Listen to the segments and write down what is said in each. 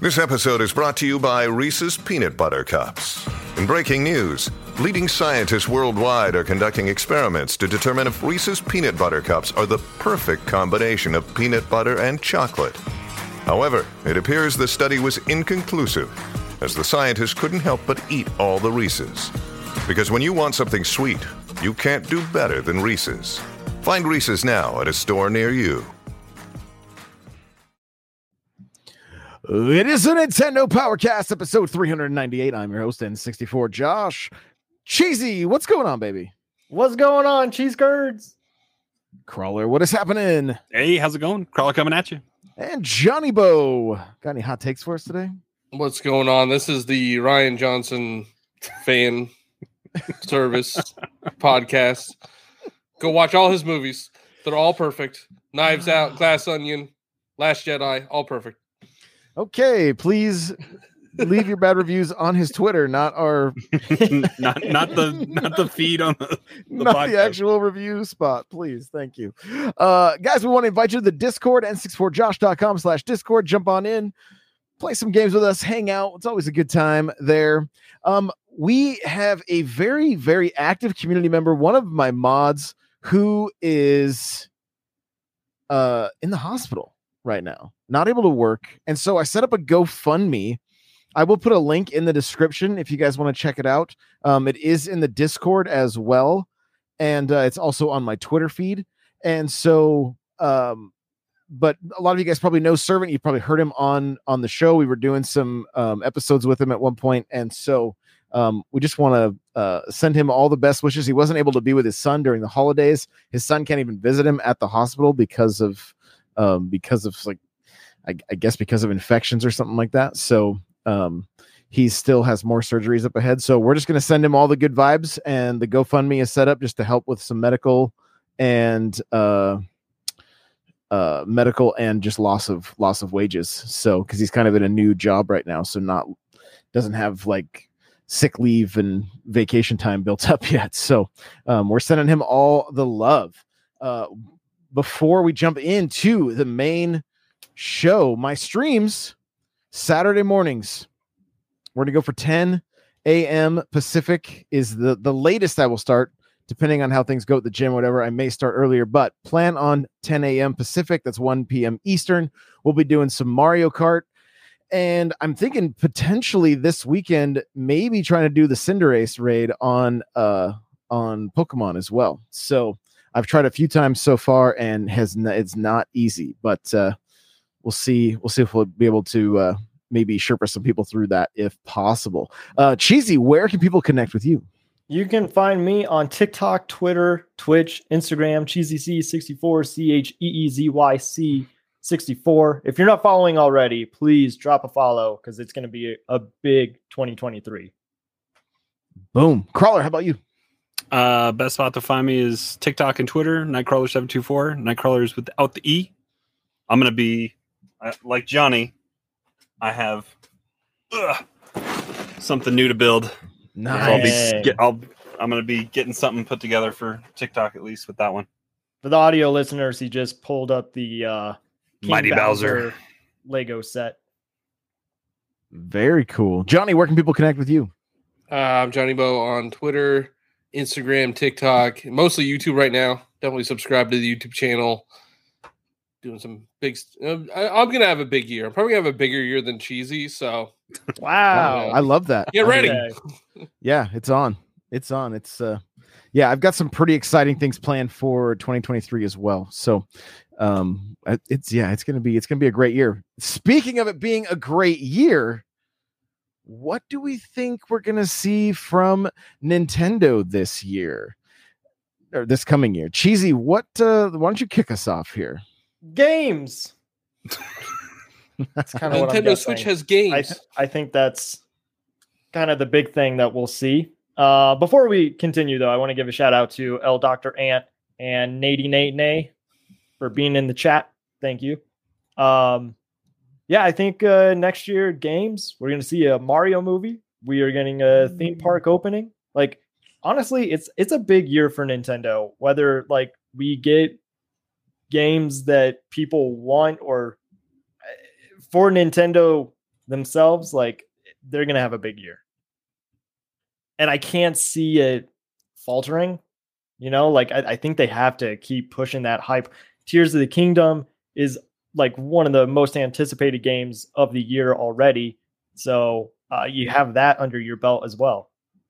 This episode is brought to you by Reese's Peanut Butter Cups. In breaking news, leading scientists worldwide are conducting experiments to determine if Reese's Peanut Butter Cups are the perfect combination of peanut butter and chocolate. However, it appears the study was inconclusive, as the scientists couldn't help but eat all the Reese's. Because when you want something sweet, you can't do better than Reese's. Find Reese's now at a store near you. It is a Nintendo Powercast, episode 398. I'm your host, N64 Josh. Cheesy, what's going on, baby? What's going on, cheese curds? Crawler, what is happening? Hey, how's it going? Crawler coming at you. And Johnny Bo. Got any hot takes for us today? What's going on? This is the Ryan Johnson fan service podcast. Go watch all his movies. They're all perfect. Knives Out, Glass Onion, Last Jedi, all perfect. Okay, please leave your bad reviews on his Twitter, not our not the feed on the not podcast. the actual review spot, please. Thank you. Guys, we want to invite you to the Discord, n64josh.com/Discord. Jump on in, play some games with us, hang out. It's always a good time there. We have a very, very active community member, one of my mods, who is in the hospital right now, not able to work. And so I set up a GoFundMe. I will put a link in the description if you guys want to check it out. It is in the Discord as well. And it's also on my Twitter feed. And so, but a lot of you guys probably know Servant. You probably heard him on the show. We were doing some episodes with him at one point. And so we just want to send him all the best wishes. He wasn't able to be with his son during the holidays. His son can't even visit him at the hospital because of like, I guess because of infections or something like that. So he still has more surgeries up ahead. So we're just going to send him all the good vibes, and the GoFundMe is set up just to help with some medical and just loss of wages. So, cause he's kind of in a new job right now. So doesn't have like sick leave and vacation time built up yet. So we're sending him all the love. Before we jump into the main show, my streams Saturday mornings, we're going to go for 10 a.m. Pacific is the latest I will start, depending on how things go at the gym, whatever. I may start earlier, but plan on 10 a.m. Pacific. That's 1 p.m. Eastern. We'll be doing some Mario Kart. And I'm thinking potentially this weekend, maybe trying to do the Cinderace raid on Pokemon as well. So I've tried a few times so far, and it's not easy, but we'll see. We'll see if we'll be able to maybe Sherpa some people through that if possible. Cheesy, where can people connect with you? You can find me on TikTok, Twitter, Twitch, Instagram, CheesyC64, CheezyC64. If you're not following already, please drop a follow, because it's going to be a big 2023. Boom. Crawler, how about you? Best spot to find me is TikTok and Twitter, Nightcrawler724. Nightcrawler is without the E. I'm going to be like Johnny. I have something new to build. Nice. I'm going to be getting something put together for TikTok, at least with that one. For the audio listeners, he just pulled up the King Mighty Bowser Lego set. Very cool. Johnny, where can people connect with you? I'm Johnny Bo on Twitter, Instagram, TikTok, mostly YouTube right now. Definitely subscribe to the YouTube channel. Doing some big. I'm gonna have a big year. I'm probably gonna have a bigger year than Cheesy. So, wow, I love that. Get ready. Okay. Yeah, it's on. It's yeah. I've got some pretty exciting things planned for 2023 as well. So, it's gonna be a great year. Speaking of it being a great year, what do we think we're gonna see from Nintendo this year or this coming year? Cheesy, why don't you kick us off here? Games. That's kind of Nintendo Switch has games. I think that's kind of the big thing that we'll see. Before we continue, though, I want to give a shout out to L Dr. Ant and Nady Nate Nay for being in the chat. Thank you. Yeah, I think next year games, we're going to see a Mario movie. We are getting a theme park opening. Like, honestly, it's a big year for Nintendo, whether like we get games that people want or for Nintendo themselves, like they're gonna have a big year. And I can't see it faltering. Like I think they have to keep pushing that hype. Tears of the Kingdom is like one of the most anticipated games of the year already. So you have that under your belt as well.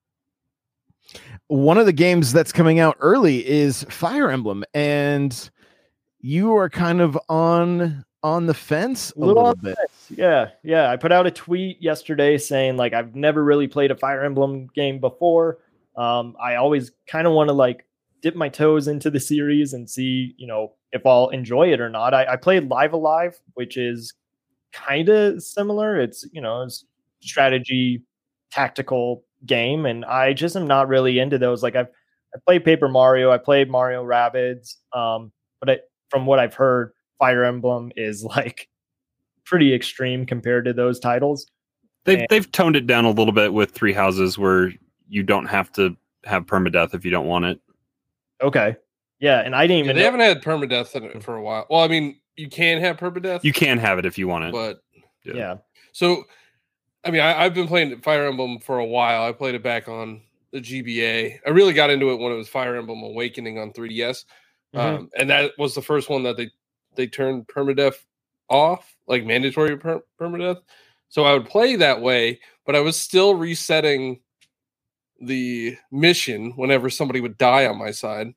One of the games that's coming out early is Fire Emblem, and you are kind of on the fence a little bit. Yeah. I put out a tweet yesterday saying like I've never really played a Fire Emblem game before. I always kind of want to like dip my toes into the series and see, if I'll enjoy it or not. I played Live Alive, which is kind of similar. It's, it's strategy, tactical game, and I just am not really into those. Like I played Paper Mario, I played Mario Rabbids, but from what I've heard, Fire Emblem is like pretty extreme compared to those titles. They've toned it down a little bit with Three Houses, where you don't have to have permadeath if you don't want it. Okay, yeah, and I didn't even. They haven't had permadeath in it for a while. Well, I mean, you can have permadeath. You can have it if you want it, but yeah. So, I mean, I've been playing Fire Emblem for a while. I played it back on the GBA. I really got into it when it was Fire Emblem Awakening on 3DS, and that was the first one that they turned permadeath off, like mandatory permadeath. So I would play that way, but I was still resetting the mission whenever somebody would die on my side.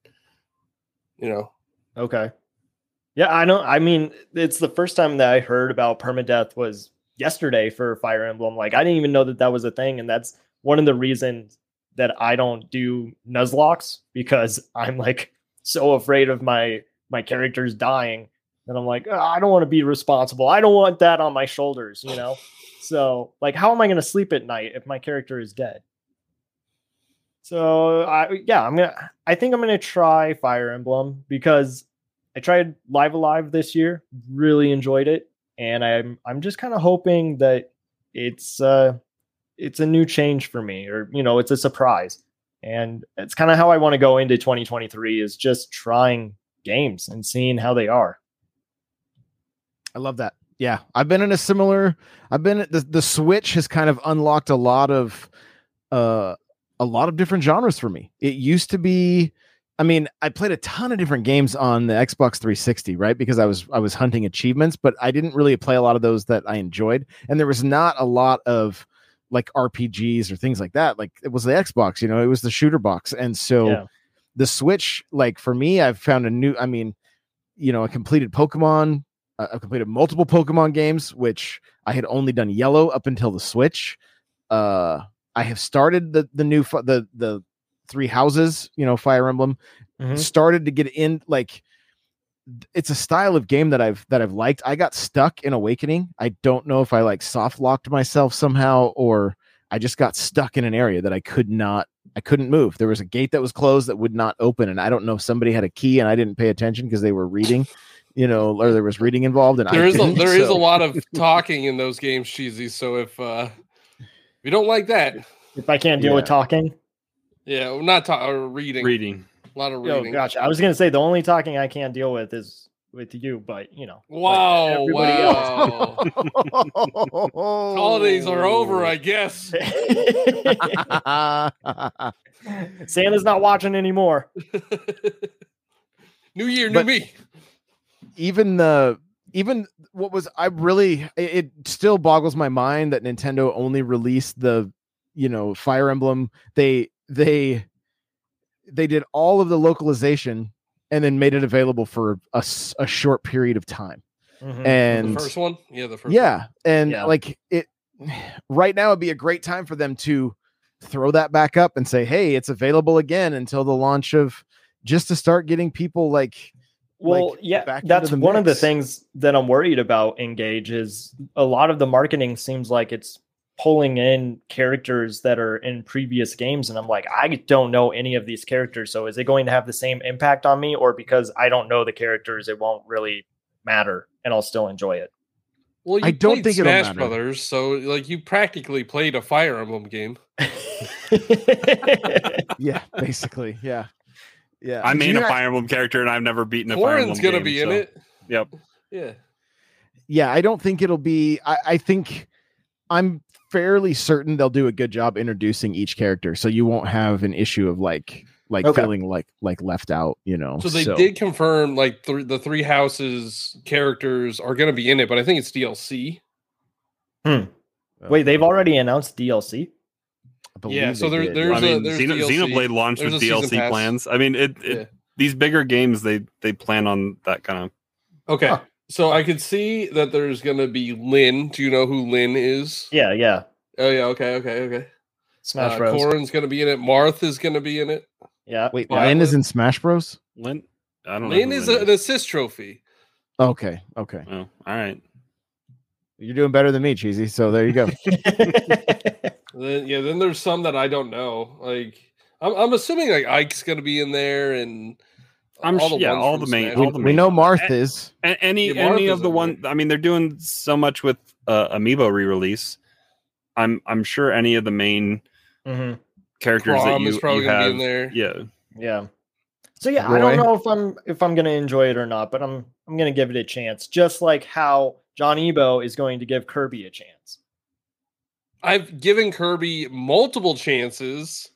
Okay. Yeah, I know. I mean, it's the first time that I heard about permadeath was yesterday for Fire Emblem. Like, I didn't even know that was a thing, and that's one of the reasons that I don't do Nuzlocke, because I'm like so afraid of my characters dying that I'm like, I don't want to be responsible. I don't want that on my shoulders, So, like, how am I going to sleep at night if my character is dead? So, I think I'm gonna try Fire Emblem because I tried Live Alive this year, really enjoyed it, and I'm just kind of hoping that it's a new change for me, or it's a surprise, and it's kind of how I want to go into 2023 is just trying games and seeing how they are. I love that. Yeah, I've been the Switch has kind of unlocked a lot of different genres for me. It used to be, I mean, I played a ton of different games on the Xbox 360, right? Because I was hunting achievements, but I didn't really play a lot of those that I enjoyed. And there was not a lot of like RPGs or things like that. Like it was the Xbox, it was the shooter box. And so the Switch, like for me, I've found I completed Pokemon. I've completed multiple Pokemon games, which I had only done Yellow up until the Switch. I have started the new the Three Houses, Fire Emblem. Started to get in, like it's a style of game that I've liked. I got stuck in Awakening. I don't know if I like soft locked myself somehow, or I just got stuck in an area that I couldn't move. There was a gate that was closed that would not open, and I don't know if somebody had a key and I didn't pay attention because they were reading, or there was reading involved. And there is a lot of talking in those games, Cheesy. So if you don't like that, if I can't deal with talking, not reading. A lot of reading. Oh, gotcha. I was gonna say the only talking I can't deal with is with you, but Wow! Holidays are over, I guess. Santa's not watching anymore. New year, new me. Even what was it still boggles my mind that Nintendo only released the Fire Emblem. They did all of the localization and then made it available for a short period of time. And the first one, like it right now would be a great time for them to throw that back up and say, hey, it's available again until the launch of, just to start getting people like. Well, that's one of the things that I'm worried about Engage is a lot of the marketing seems like it's pulling in characters that are in previous games. And I'm like, I don't know any of these characters. So is it going to have the same impact on me, or because I don't know the characters, it won't really matter and I'll still enjoy it? Well, I don't think Smash it'll matter. Brothers, so like you practically played a Fire Emblem game. Yeah, basically. Yeah. Yeah. I made a Fire Emblem character and I've never beaten a Fire Emblem game. Corrin's gonna be in it. Yep. Yeah. Yeah, I don't think it'll be. I think I'm fairly certain they'll do a good job introducing each character, so you won't have an issue of like Okay. feeling like left out, you know. So they did confirm like the Three Houses characters are going to be in it, but I think it's DLC. Wait, they've already announced DLC? I believe Yeah, so they there- did. there's I mean, there's Xenoblade launched There's with a season DLC pass. plans. I mean, Yeah. these bigger games they plan on that kind of. Okay, Huh. so I could see that there's going to be Lynn. Do you know who Lynn is? Yeah. Oh yeah. Okay. Smash Bros. Corrin's going to be in it. Marth is going to be in it. Yeah. Wait, Yeah, Lynn is Lynn- in Smash Bros. Lynn, I don't know. Lynn who is Lynn an assist trophy. Okay. Oh, all right. You're doing better than me, Cheesy. So there you go. Then there's some that I don't know. Like I'm assuming like Ike's going to be in there, and I'm all the yeah, ones all from the main, Smash. all the We main. know Marth is. Any Yeah, Marth of is the in one. there. I mean, they're doing so much with Amiibo re-release. I'm sure any of the main hmm characters that Crom you, is probably you going to have. be in there. Yeah, Yeah. So yeah, I don't Roy? know if I'm gonna enjoy it or not, but I'm gonna give it a chance. Just like how John Ebo is going to give Kirby a chance. I've given Kirby multiple chances.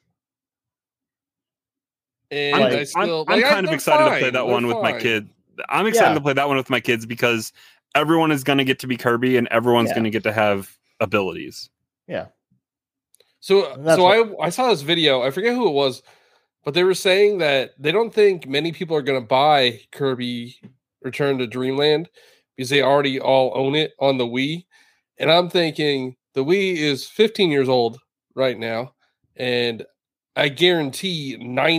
And Like, I still I'm like, kind of they're excited to play fine, that they're one with my fine. kid. I'm excited Yeah. to play that one with my kids because everyone is going to get to be Kirby and everyone's Yeah. going to get to have abilities. Yeah. So That's I saw this video. I forget who it was, but they were saying that they don't think many people are going to buy Kirby Return to Dreamland because they already all own it on the Wii. And I'm thinking the Wii is 15 years old right now, and I guarantee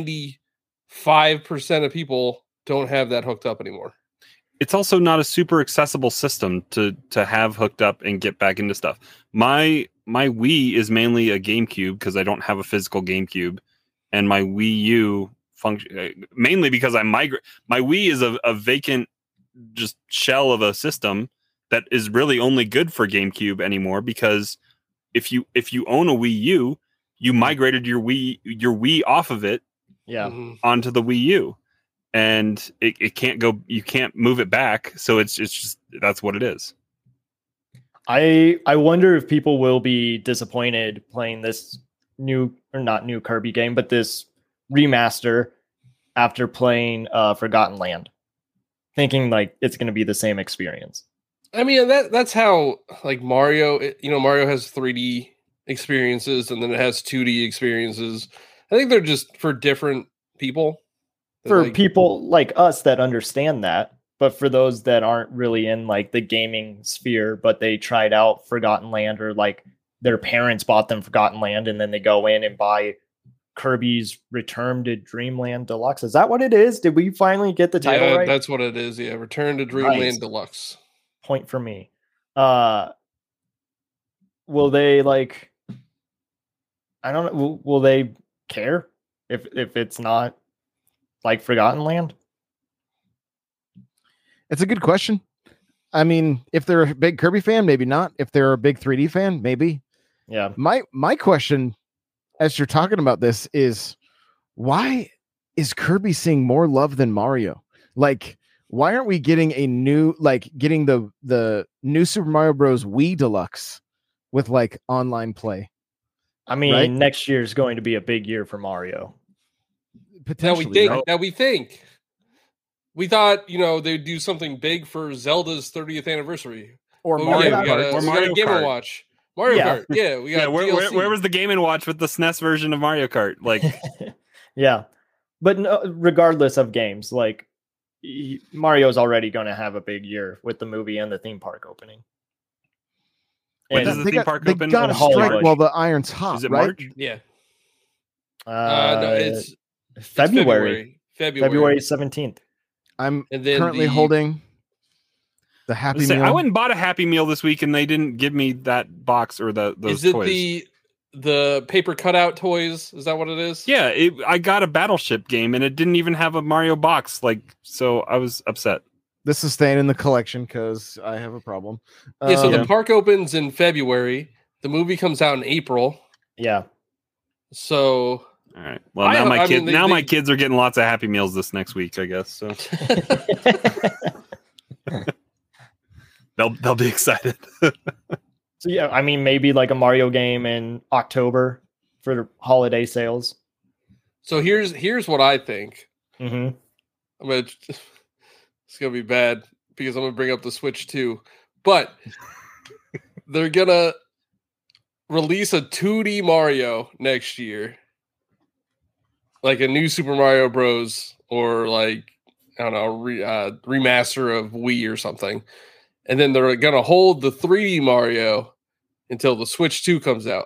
95% of people don't have that hooked up anymore. It's also not a super accessible system to have hooked up and get back into stuff. My Wii is mainly a GameCube because I don't have a physical GameCube, and my Wii U function mainly because my Wii is a vacant just shell of a system that is really only good for GameCube anymore. Because if you own a Wii U, you migrated your Wii off of it Yeah. Mhm. onto the Wii U, and it can't go. You can't move it back. So it's just that's what it is. I wonder if people will be disappointed playing this new or not new Kirby game, but this remaster after playing Forgotten Land, thinking like it's going to be the same experience. I mean, that's how like Mario. Mario has 3D experiences and then it has 2D experiences. I think they're just for different people. For Like, people like us that understand that, but for those that aren't really in like the gaming sphere, but they tried out Forgotten Land or like their parents bought them Forgotten Land and then they go in and buy Kirby's Return to Dreamland Deluxe. Is that what it is? Did we finally get the title yeah, right? that's what it is. Yeah, Return to Dreamland Nice. Deluxe. Point for me. Will they like? I don't know. Will they care if it's not like Forgotten Land? It's a good question. I mean, if they're a big Kirby fan, maybe not. If they're a big 3D fan, maybe. Yeah. My question, as you're talking about this, is why is Kirby seeing more love than Mario? Like, why aren't we getting getting the new Super Mario Bros. Wii Deluxe with like online play? I mean, Right? next year is going to be a big year for Mario. Potentially, right? That we think. We thought, they'd do something big for Zelda's 30th anniversary. Or But Mario yeah, we got Kart. a, Or we got Mario a Game Kart. & Watch. Mario Yeah. Kart. Yeah, we got Yeah, DLC. where was the Game & Watch with the SNES version of Mario Kart? Like, Yeah. But no, regardless of games, like Mario's already going to have a big year with the movie and the theme park opening. When And, does the theme park they open? gotta in Hollywood? strike while the iron's hot, is it right? March? Yeah. uh, No, it's February. February. February 17th. I'm And then currently holding the Happy Meal. I went and bought a Happy Meal this week, and they didn't give me that box or those Is it toys. the paper cutout toys? Is that what it is? Yeah, I got a Battleship game, and it didn't even have a Mario box. So I was upset. This is staying in the collection because I have a problem. Yeah, so Um, the park opens in February. The movie comes out in April. Yeah. So All right. Well, now my kids they- my kids are getting lots of Happy Meals this next week, I guess. So they'll be excited. So yeah, I mean, maybe like a Mario game in October for holiday sales. So here's what I think. Mm-hmm. It's gonna be bad because I'm gonna bring up the Switch too, but they're gonna release a 2D Mario next year, like a new Super Mario Bros. Or like I don't know, remaster of Wii or something, and then they're gonna hold the 3D Mario until the Switch 2 comes out.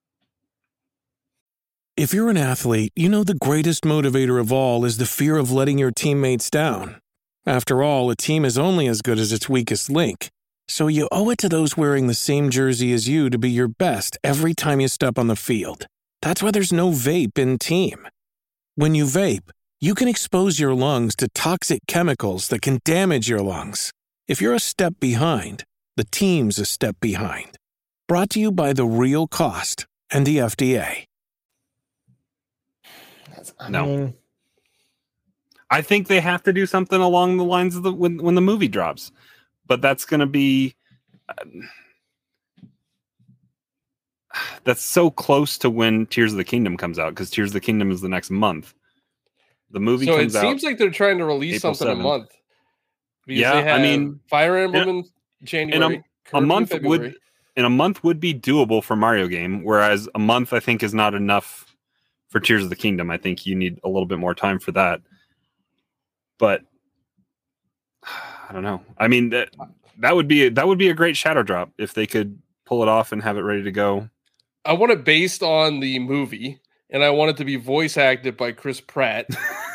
If you're an athlete, you know the greatest motivator of all is the fear of letting your teammates down. After all, a team is only as good as its weakest link. So you owe it to those wearing the same jersey as you to be your best every time you step on the field. That's why there's no vape in team. When you vape, you can expose your lungs to toxic chemicals that can damage your lungs. If you're a step behind, the team's a step behind. Brought to you by The Real Cost and the FDA. No. I think they have to do something along the lines of when the movie drops, but that's going to be that's so close to when Tears of the Kingdom comes out, because Tears of the Kingdom is the next month. The movie so comes out. It seems like they're trying to release April something 7th. a month. Yeah, they have I mean, Fire Emblem in January. a month February. would be doable for Mario game, whereas a month I think is not enough for Tears of the Kingdom. I think you need a little bit more time for that. But I don't know. I mean, that would be a great shadow drop if they could pull it off and have it ready to go. I want it based on the movie, and I want it to be voice acted by Chris Pratt.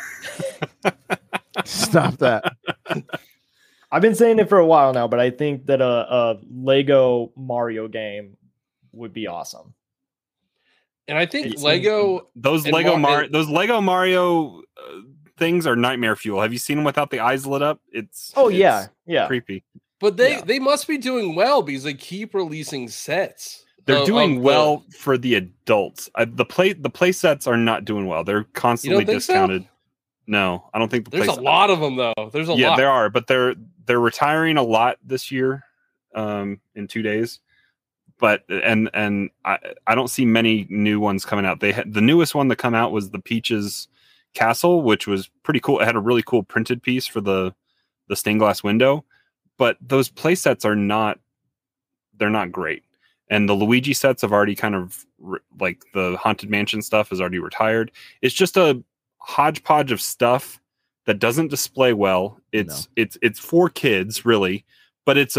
Stop that. I've been saying it for a while now, but I think that a Lego Mario game would be awesome. And I think those Lego Mario things are nightmare fuel. Have you seen them without the eyes lit up? It's yeah, creepy. But they must be doing well because they keep releasing sets. They're doing well for the adults. The play sets are not doing well. They're constantly discounted. So? No, I don't think there's a lot of them though. There's a lot. Yeah, there are, but they're retiring a lot this year in 2 days. But and I don't see many new ones coming out. The newest one that come out was the Peach's Castle, which was pretty cool. It had a really cool printed piece for the stained glass window, but those play sets they're not great. And the Luigi sets have already kind of like the Haunted Mansion stuff is already retired. It's just a hodgepodge of stuff that doesn't display well. It's for kids really, but it's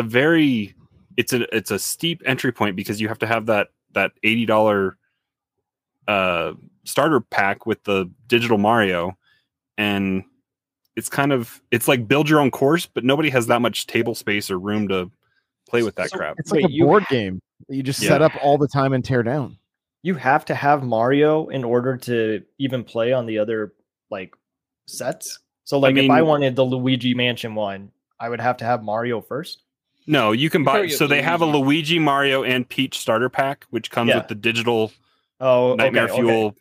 a steep entry point because you have to have that $80 starter pack with the digital Mario, and it's like build your own course, but nobody has that much table space or room to play with that crap. It's like a board game that you just set up all the time and tear down. You have to have Mario in order to even play on the other like sets. So like if I wanted the Luigi Mansion one, I would have to have Mario first. No, you can buy. So they have a Luigi, Mario, and Peach starter pack, which comes with the digital Nightmare Fuel,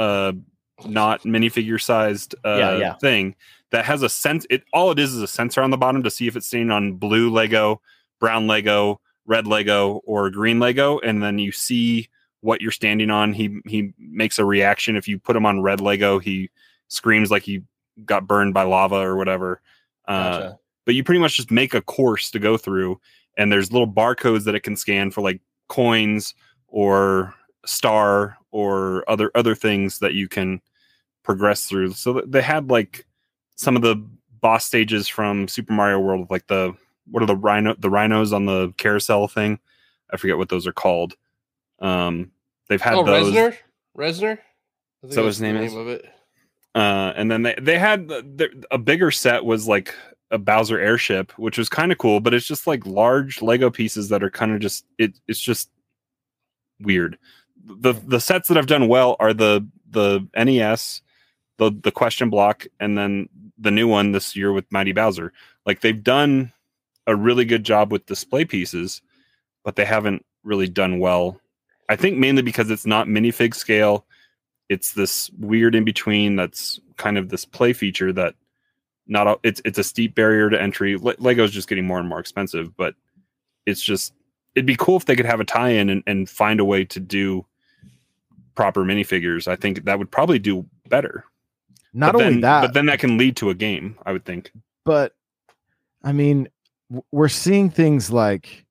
not minifigure sized thing that has a sense. All it is a sensor on the bottom to see if it's staying on blue Lego, brown Lego, red Lego, or green Lego, and then you see what you're standing on. He makes a reaction. If you put him on red Lego, he screams like he got burned by lava or whatever. Gotcha. But you pretty much just make a course to go through, and there's little barcodes that it can scan for like coins or star or other things that you can progress through. So they had like some of the boss stages from Super Mario World, like the rhinos on the carousel thing. I forget what those are called. They've had those. Reznor. So his name is. Of it. And then they had a bigger set was like a Bowser airship, which was kind of cool, but it's just like large Lego pieces that are kind of just it's just weird. The sets that have done well are the NES, the Question Block, and then the new one this year with Mighty Bowser. Like they've done a really good job with display pieces, but they haven't really done well. I think mainly because it's not minifig scale. It's this weird in between that's kind of this play feature that it's a steep barrier to entry. Lego's just getting more and more expensive, but it's just it'd be cool if they could have a tie-in and find a way to do proper minifigures. I think that would probably do better. Not only that, but then that can lead to a game, I would think. but I mean, we're seeing things like,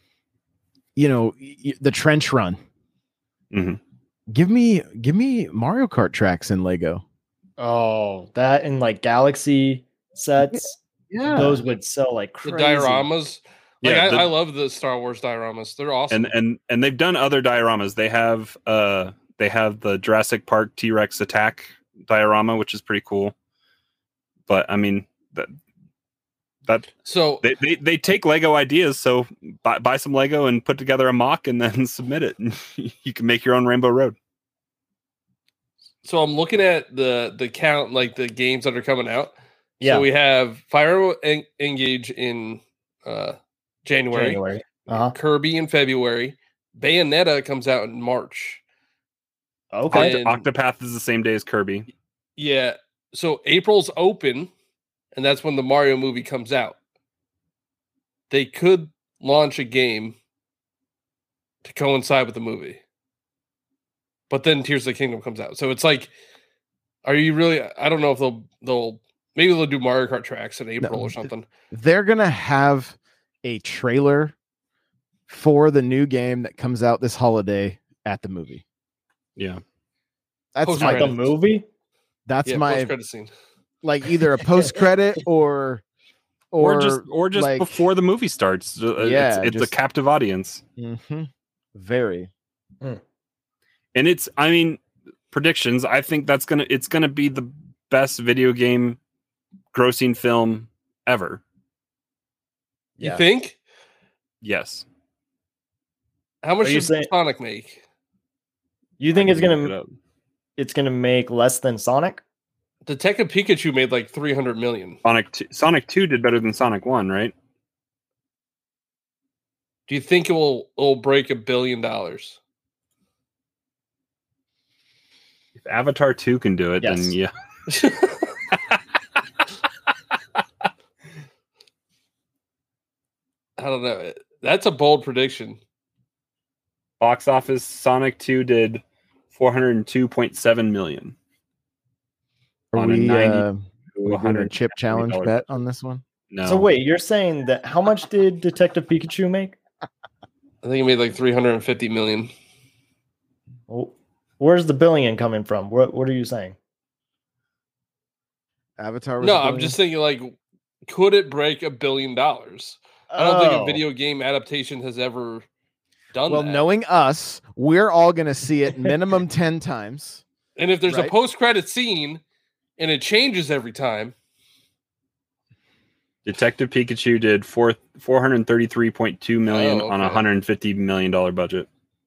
the trench run. Mm-hmm. Give me Mario Kart tracks in Lego. Oh, that and like Galaxy sets. Yeah. Those would sell like The crazy. dioramas. Like Yeah, I love the Star Wars dioramas. They're awesome. And they've done other dioramas. They have the Jurassic Park T-Rex attack diorama, which is pretty cool. But I mean that so they take Lego ideas. So buy some Lego and put together a mock and then submit it. And you can make your own Rainbow Road. So I'm looking at the count, like the games that are coming out. Yeah. So we have Fire Engage in January. Uh-huh. Kirby in February. Bayonetta comes out in March. Okay. And- Octopath is the same day as Kirby. Yeah. So April's open, and that's when the Mario movie comes out. They could launch a game to coincide with the movie. But then Tears of the Kingdom comes out. So it's like, are you really? I don't know if they'll maybe they'll do Mario Kart tracks in April or something. They're gonna have a trailer for the new game that comes out this holiday at the movie. Yeah. That's Post-credit. my The movie? that's Yeah, my post-credit scene. like either a post credit or Or just like- before the movie starts. Yeah, it's just- a captive audience. very. And it's, I mean, predictions. I think it's gonna be the best video game grossing film ever. You think? Yes. How much Are you did saying- Sonic make? You think it's Look it gonna up. make less than Sonic? Detective Pikachu made like 300 million. Sonic 2 did better than Sonic 1, right? Do you think it'll break $1 billion? If Avatar 2 can do it, Yes. then yeah. I don't know. That's a bold prediction. Box office, Sonic 2 did 402.7 million. Are On a we 90 doing a 100 chip challenge $100 bet on this one? No. So wait, you're saying that how much did Detective Pikachu make? I think it made like 350 million. Oh, where's the billion coming from? What are you saying? Avatar was No, a I'm billion? just thinking like, could it break $1 billion? I don't think a video game adaptation has ever done Well, that. knowing us, we're all gonna see it minimum 10 times. And if there's a Right. post-credit scene and it changes every time, Detective Pikachu did 433.2 million on a okay. $150 million budget.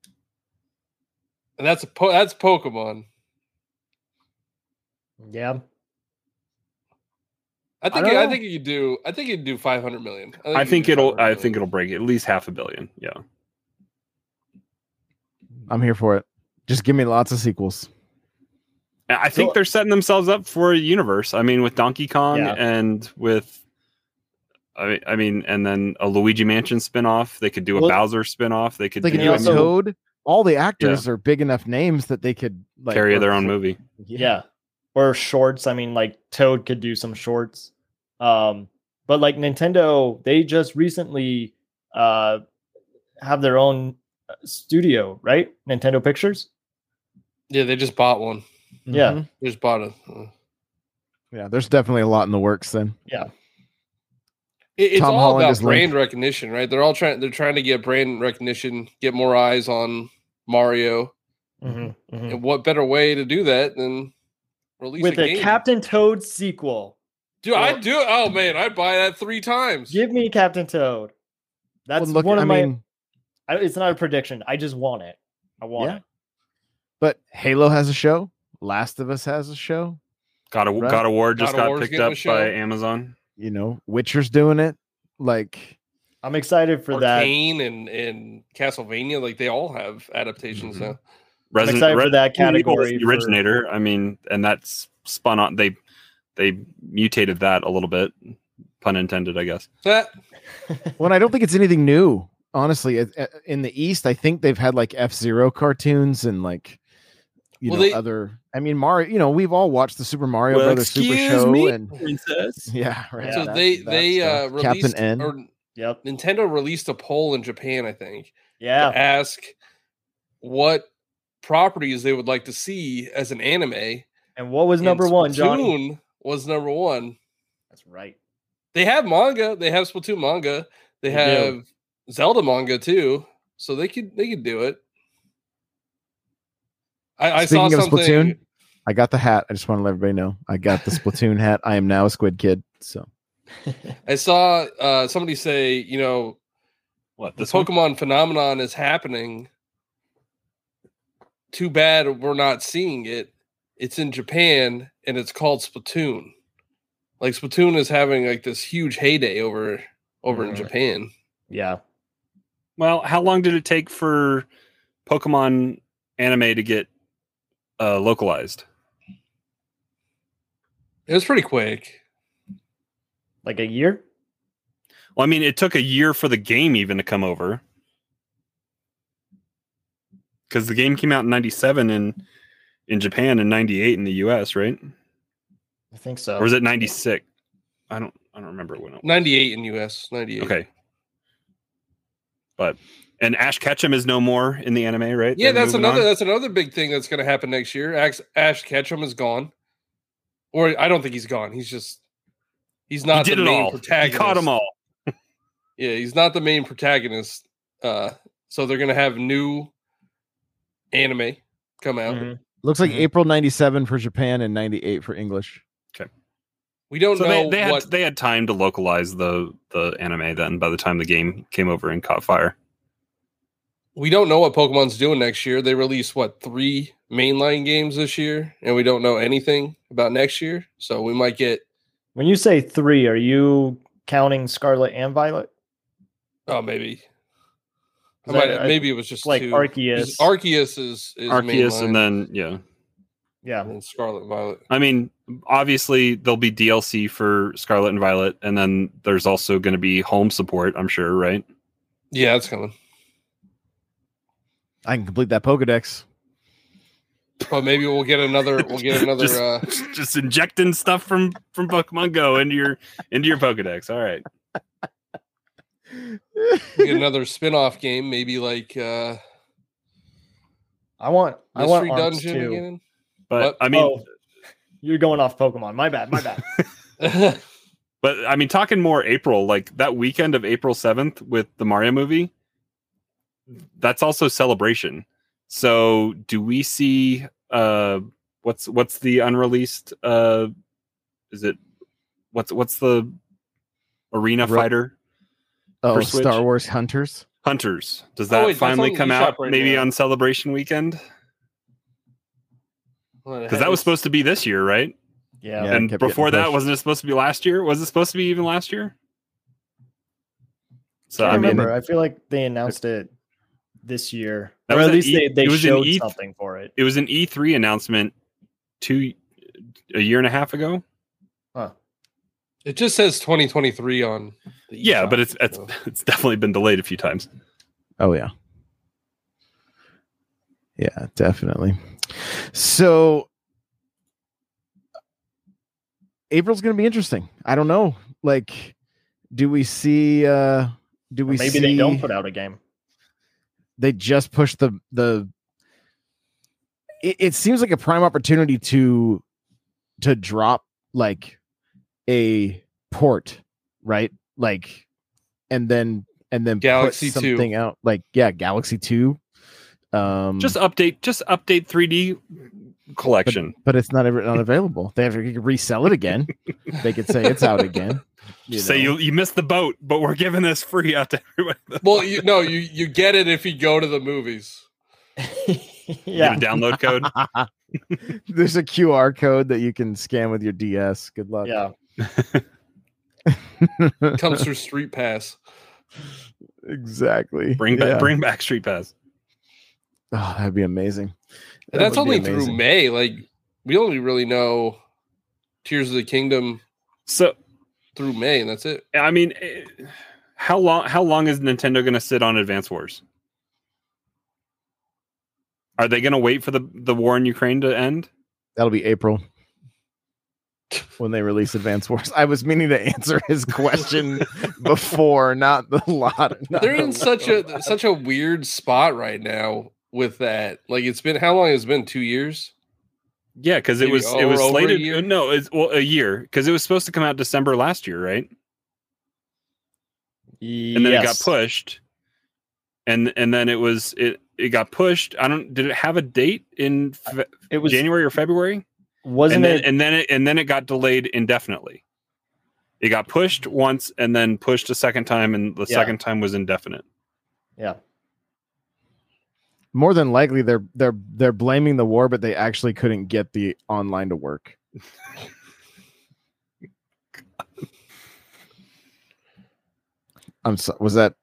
and that's that's Pokemon. Yeah. I think don't I know. think you do. I think you'd do 500 million. I think you could do it'll 500 million. break at least $500 million. Yeah. I'm here for it. Just give me lots of sequels. And I think So- they're setting themselves up for a universe. I mean, with Donkey Kong Yeah. and with I mean, and then a Luigi Mansion spinoff. They could do a Well, Bowser spinoff. They could They do can do a also- Toad. All the actors are big enough names that they could like carry their own movie. Yeah. Or shorts. I mean, like Toad could do some shorts. But like Nintendo, they just recently have their own studio, right? Nintendo Pictures. Yeah, they just bought one. Yeah. Mhm. They just bought it. Yeah, there's definitely a lot in the works then. It's Tom all Holland about is brand Link. recognition, right? They're trying to get brand recognition, get more eyes on Mario. Mm-hmm. And what better way to do that than release With a a game? Captain Toad sequel. Dude, I'd do it. Oh man, I'd buy that 3 times. Give me Captain Toad. That's Well, look, one of I my. mean, It's not a prediction. I just want it. I want Yeah. it. but Halo has a show. Last of Us has a show. God of Right. War just God of got War's picked getting a up show. by Amazon. You know, Witcher's doing it. Like, I'm excited for that. Arcane and Castlevania, like they all have adaptations Mhm. now. excited for that Resident Evil is category the for- originator. I mean, and that's spun on. They mutated that a little bit, pun intended, I guess. That well, and I don't think it's anything new. honestly, in the East, I think they've had like F-Zero cartoons and like other. I mean, Mario. We've all watched the Super Mario Brothers Super Show, and princess. yeah, right. So that they stuff. released Captain N. or Yep. Nintendo released a poll in Japan, I think, Yeah. to ask what properties they would like to see as an anime. And what was number one, Johnny? Splatoon was number one. That's right. They have manga. They have Splatoon manga. They have Zelda manga too. So they could do it. I saw Speaking of something. Splatoon, I got the hat. I just want to let everybody know I got the Splatoon hat. I am now a Squid Kid. So I saw somebody say, What the this one? Pokemon phenomenon is happening. Too bad we're not seeing it. It's in Japan and it's called Splatoon. Like Splatoon is having like this huge heyday over in Japan. Yeah. Well, how long did it take for Pokemon anime to get localized? It was pretty quick. Like a year? Well, I mean, it took a year for the game even to come over. Because the game came out in 97 in Japan and 98 in the US, right? I think so. Or was it 96? I don't remember when it was. 98 in US. 98. Okay. And Ash Ketchum is no more in the anime, right? Yeah, They're that's moving on? another big thing that's going to happen next year. Ash Ketchum is gone. Or I don't think he's gone. He's not He did the it main all. protagonist. He caught them all. Yeah, he's not the main protagonist. So they're going to have new anime come out. Mhm. looks like Mhm. April 97 for Japan and 98 for English. We don't So know they had time to localize the anime then by the time the game came over and caught fire. we don't know what Pokemon's doing next year. They released 3 mainline games this year, and we don't know anything about next year. So we might get When you say 3, are you counting Scarlet and Violet? maybe. Maybe it was just like 2. Arceus. Arceus is Arceus mainline, and then yeah. Yeah. and then Scarlet Violet. I mean, obviously there'll be DLC for Scarlet and Violet, and then there's also going to be home support, I'm sure, right? Yeah, it's coming. I can complete that Pokedex. But maybe we'll get another. Just injecting stuff from Pokemon Go into your Pokedex. All right. Get another spin-off game. Maybe like I want Mystery Arms Dungeon too. again. But What? I mean, Oh, you're going off Pokemon. My bad. but I mean, talking more April, like that weekend of April 7th with the Mario movie, that's also Celebration. So do we see what's the unreleased is it what's the arena fighter Oh, for Switch? Star Wars Hunters. Hunters? Does that wait, that's finally on come eShop out right maybe now. on Celebration weekend? Because that was supposed to be this year, right? Yeah. Yeah. And kept before getting that, pushed. wasn't it supposed to be last year? Was it supposed to be even last year? So I I mean, remember. I feel like they announced it this year, That or was at an least E- they it was an showed E- something for it. it was an E3 announcement a year and a half ago. It just says 2023 on. The Yeah, eShop, but it's so. it's definitely been delayed a few times. Oh yeah. Yeah, definitely. So April's going to be interesting. I don't know. Like, do we see? Maybe They don't put out a game. They just push the. It seems like a prime opportunity to drop like a port, right? Like, and then Galaxy put 2. something out. Like, yeah, Galaxy 2. Just update 3D collection. but it's not available. They have to resell it again. They could say it's out again. Say you missed the boat, but we're giving this free out to everybody. Well, you get it if you go to the movies. Yeah. Get a download code. There's a QR code that you can scan with your DS. Good luck. Yeah. Comes through Street Pass. Exactly. Bring back Street Pass. Oh, that'd be amazing. And That that's would be only through amazing. May. Like we only really know Tears of the Kingdom So through May, and that's it. I mean, How long is Nintendo going to sit on Advance Wars? Are they going to wait for the war in Ukraine to end? That'll be April when they release Advance Wars. I was meaning to answer his question before, not the lot. They're in such a weird spot right now with that. Like, it's been, how long has it been? 2 years? Yeah, because it was slated. No, it's a year, because it was supposed to come out December last year, right? And then it got pushed, and then it got pushed. Did it have a date in it was January or February? Wasn't it? And then it got delayed indefinitely. It got pushed once and then pushed a second time, and the second time was indefinite. Yeah. More than likely, they're blaming the war, but they actually couldn't get the online to work. Was that?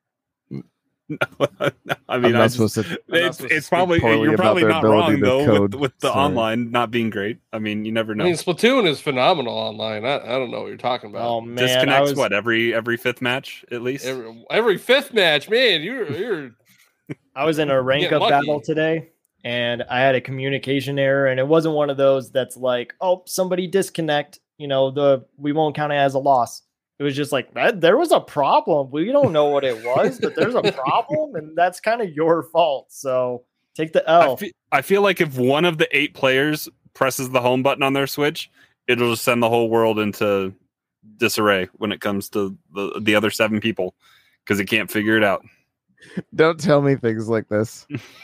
I mean, it's probably, you're probably not wrong though with the online not being great. I mean, you never know. I mean, Splatoon is phenomenal online. I don't know what you're talking about. Oh man, disconnects every fifth match at least. Every fifth match, man. You're. I was in a rank up battle today, and I had a communication error, and it wasn't one of those that's like, oh, somebody disconnect. We won't count it as a loss. It was just like, there was a problem. We don't know what it was, but there's a problem, and that's kind of your fault. So take the L. I feel like if one of the 8 players presses the home button on their Switch, it'll just send the whole world into disarray when it comes to the other 7 people, because it can't figure it out. Don't tell me things like this.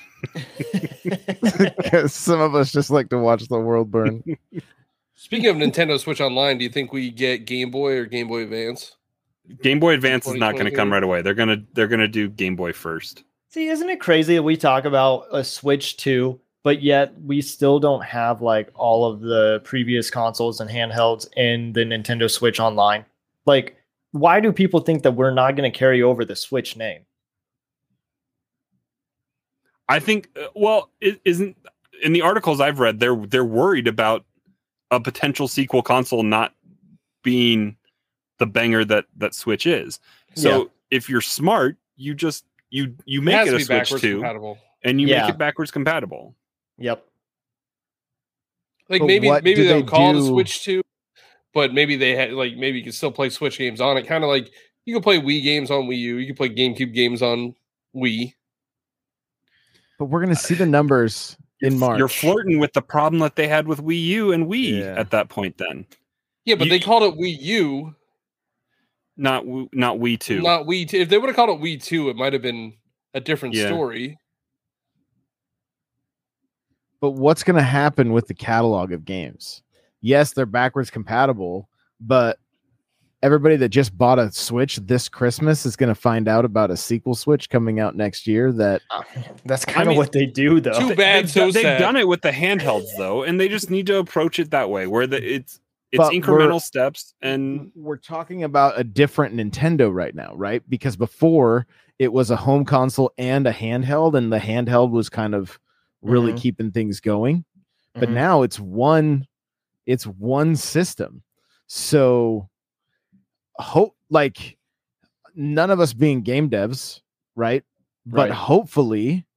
Because some of us just like to watch the world burn. Speaking of Nintendo Switch Online, do you think we get Game Boy or Game Boy Advance? Game Boy Advance is not going to come right away. They're gonna do Game Boy first. See, isn't it crazy that we talk about a Switch 2, but yet we still don't have like all of the previous consoles and handhelds in the Nintendo Switch Online? Like, why do people think that we're not going to carry over the Switch name? I think, it isn't in the articles I've read. They're worried about a potential sequel console not being the banger that Switch is. So if you're smart, you just you make it a Switch 2 compatible. And you make it backwards compatible. Yep. Like, maybe they'll call it a Switch 2, but maybe they had, like, maybe you can still play Switch games on it. Kind of like you can play Wii games on Wii U, you can play GameCube games on Wii. But we're gonna see the numbers in March. You're flirting with the problem that they had with Wii U and Wii at that point. Then, but they called it Wii U, not Wii 2. Not Wii 2. If they would have called it Wii 2, it might have been a different story. But what's going to happen with the catalog of games? Yes, they're backwards compatible, but everybody that just bought a Switch this Christmas is going to find out about a sequel Switch coming out next year. That's kind of what they do, though. Too bad. They've done it with the handhelds, though, and they just need to approach it that way, where it's incremental steps. And we're talking about a different Nintendo right now, right? Because before it was a home console and a handheld, and the handheld was kind of really keeping things going. But now it's one system. So none of us being game devs, right? But hopefully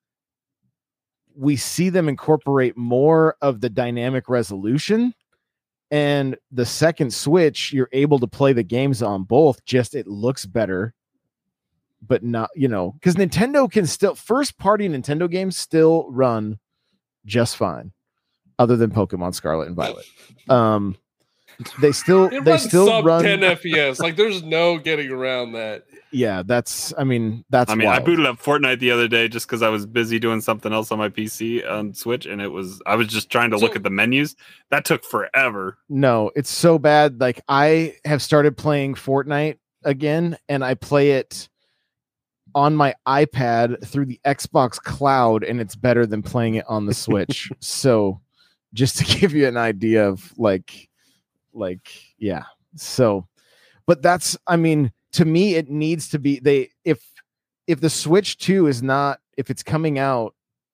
we see them incorporate more of the dynamic resolution, and the second Switch, you're able to play the games on both. Just it looks better, but not, because Nintendo can still, first party Nintendo games still run just fine, other than Pokemon Scarlet and Violet. They still run 10 FPS. Like, there's no getting around that. Yeah, that's wild. I booted up Fortnite the other day just because I was busy doing something else on my PC on Switch, and I was just trying to look at the menus. That took forever. No, it's so bad. Like, I have started playing Fortnite again, and I play it on my iPad through the Xbox Cloud, and it's better than playing it on the Switch. So, just to give you an idea of so, but that's, to me, it needs to be, if the Switch 2 is not, if it's coming out,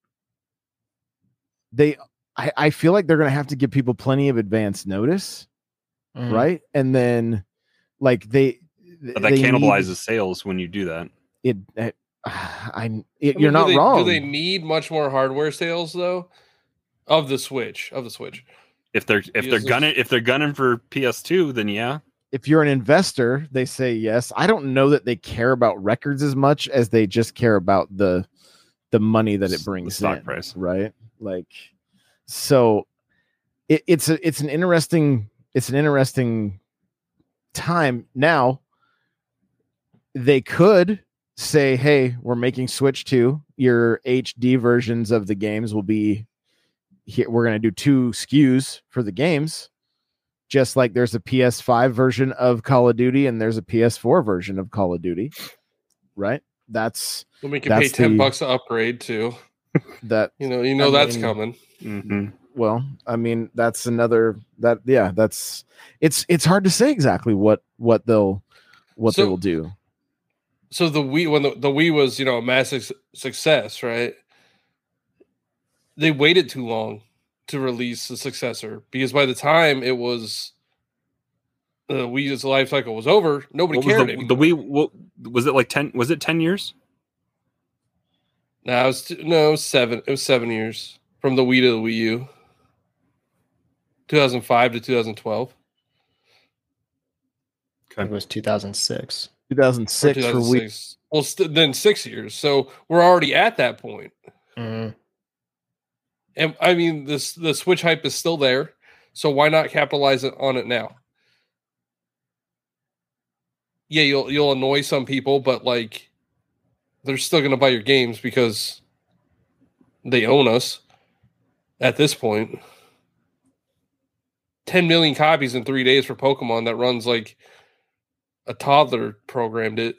I feel like they're going to have to give people plenty of advance notice. Right. And then But that cannibalizes sales when you do that. You're not wrong. Do they need much more hardware sales though? Of the Switch. If they're gunning for PS2, then yeah. If you're an investor, they say yes. I don't know that they care about records as much as they just care about the money that it brings stock in, price, right? Like, so it's an interesting time now. They could say, hey, we're making Switch 2. Your HD versions of the games will be here. We're going to do 2 SKUs for the games, just like there's a PS5 version of Call of Duty and there's a PS4 version of Call of Duty, right? That's when we can pay $10 to upgrade too. That that's coming. Mm-hmm. Well, I mean, that's another that's it's hard to say exactly what they will do. So the Wii, when the Wii was, a massive success, right? They waited too long to release the successor because by the time it was the Wii's life cycle was over, nobody cared anymore. The Wii, was it like 10? Was it 10 years? No, it was 7. It was 7 years from the Wii to the Wii U. 2005 to 2012. Okay. It was 2006. 2006 for Wii. Well, then 6 years. So we're already at that point. Mm-hmm. And I mean, the Switch hype is still there. So why not capitalize on it now? Yeah, you'll annoy some people, but like they're still going to buy your games because they own us at this point. 10 million copies in 3 days for Pokemon that runs like a toddler programmed it.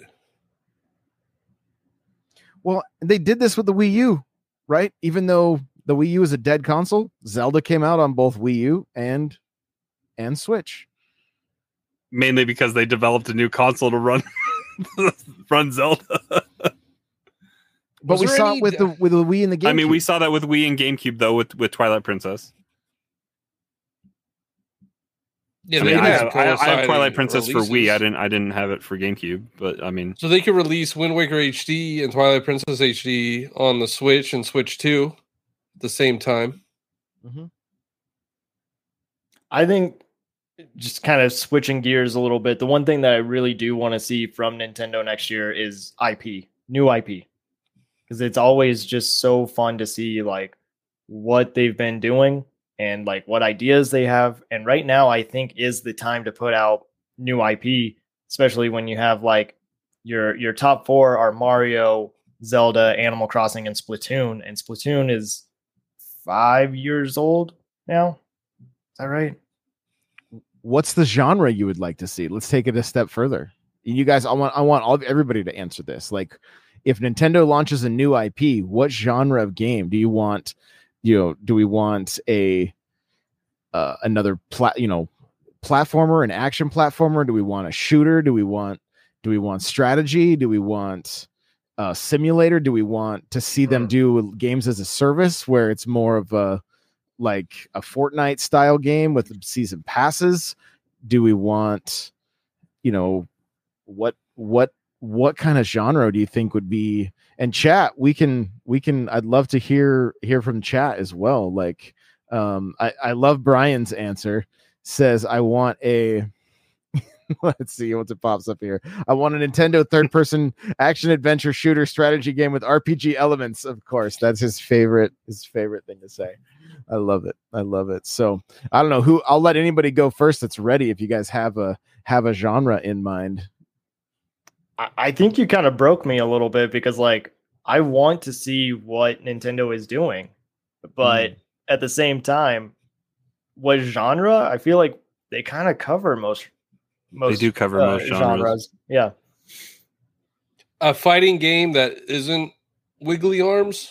Well, they did this with the Wii U, right? Even though the Wii U is a dead console, Zelda came out on both Wii U and Switch. Mainly because they developed a new console to run Zelda. But we saw it with the Wii and the GameCube. I mean, we saw that with Wii and GameCube though, with Twilight Princess. Yeah, I mean, I have Twilight Princess releases for Wii. I didn't have it for GameCube, but I mean, so they could release Wind Waker HD and Twilight Princess HD on the Switch and Switch 2 at the same time. Mm-hmm. I think just kind of switching gears a little bit. The one thing that I really do want to see from Nintendo next year is new IP, because it's always just so fun to see like what they've been doing and like what ideas they have. And right now I think is the time to put out new IP, especially when you have like your top 4 are Mario, Zelda, Animal Crossing, and Splatoon. And Splatoon is 5 years old now. Is that right? What's the genre you would like to see? Let's take it a step further. You guys, I want everybody to answer this. Like, if Nintendo launches a new IP, what genre of game do you want? Do we want another platformer, an action platformer? Do we want a shooter? Do we want strategy? Do we want a simulator? Do we want to see them do games as a service where it's more of a Fortnite style game with season passes? Do we want, what kind of genre do you think would be? And chat, I'd love to hear from chat as well. Like, I love Brian's answer. Says, I want a, let's see once it pops up here. I want a Nintendo third-person action adventure shooter strategy game with RPG elements. Of course, that's his favorite thing to say. I love it. So I don't know I'll let anybody go first that's ready. If you guys have a genre in mind. I think you kind of broke me a little bit because like I want to see what Nintendo is doing, but at the same time, what genre? I feel like they kind of cover most. They do cover most genres. Yeah. A fighting game that isn't Wiggly Arms.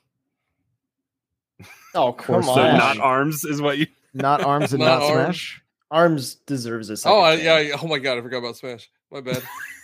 Oh, come on. So not Arms is what you... Not Arms and not Smash? Arms deserves a second. Yeah. Oh my God, I forgot about Smash. My bad.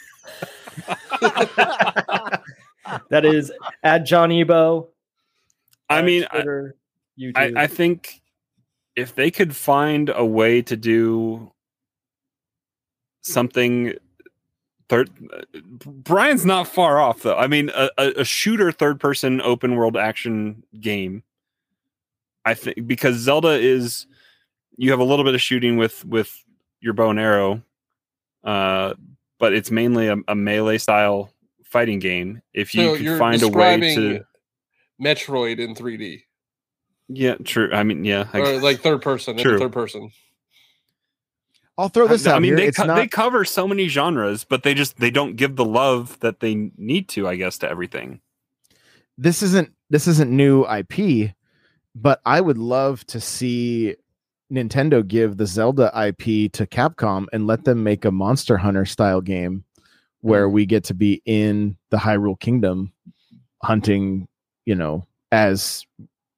That is at John Ebo. I mean, Twitter, I think if they could find a way to do something Brian's not far off though. I mean, a shooter third-person open-world action game. I think because Zelda is, you have a little bit of shooting with your bow and arrow, but it's mainly a melee style fighting game. If you could find a way to Metroid in 3D. Yeah, true. I mean, yeah, or like third person. True. Third person. I'll throw this out. I mean, here. they cover so many genres, but they don't give the love that they need to, I guess, to everything. This isn't new IP, but I would love to see Nintendo give the Zelda IP to Capcom and let them make a Monster Hunter style game where we get to be in the Hyrule Kingdom hunting, as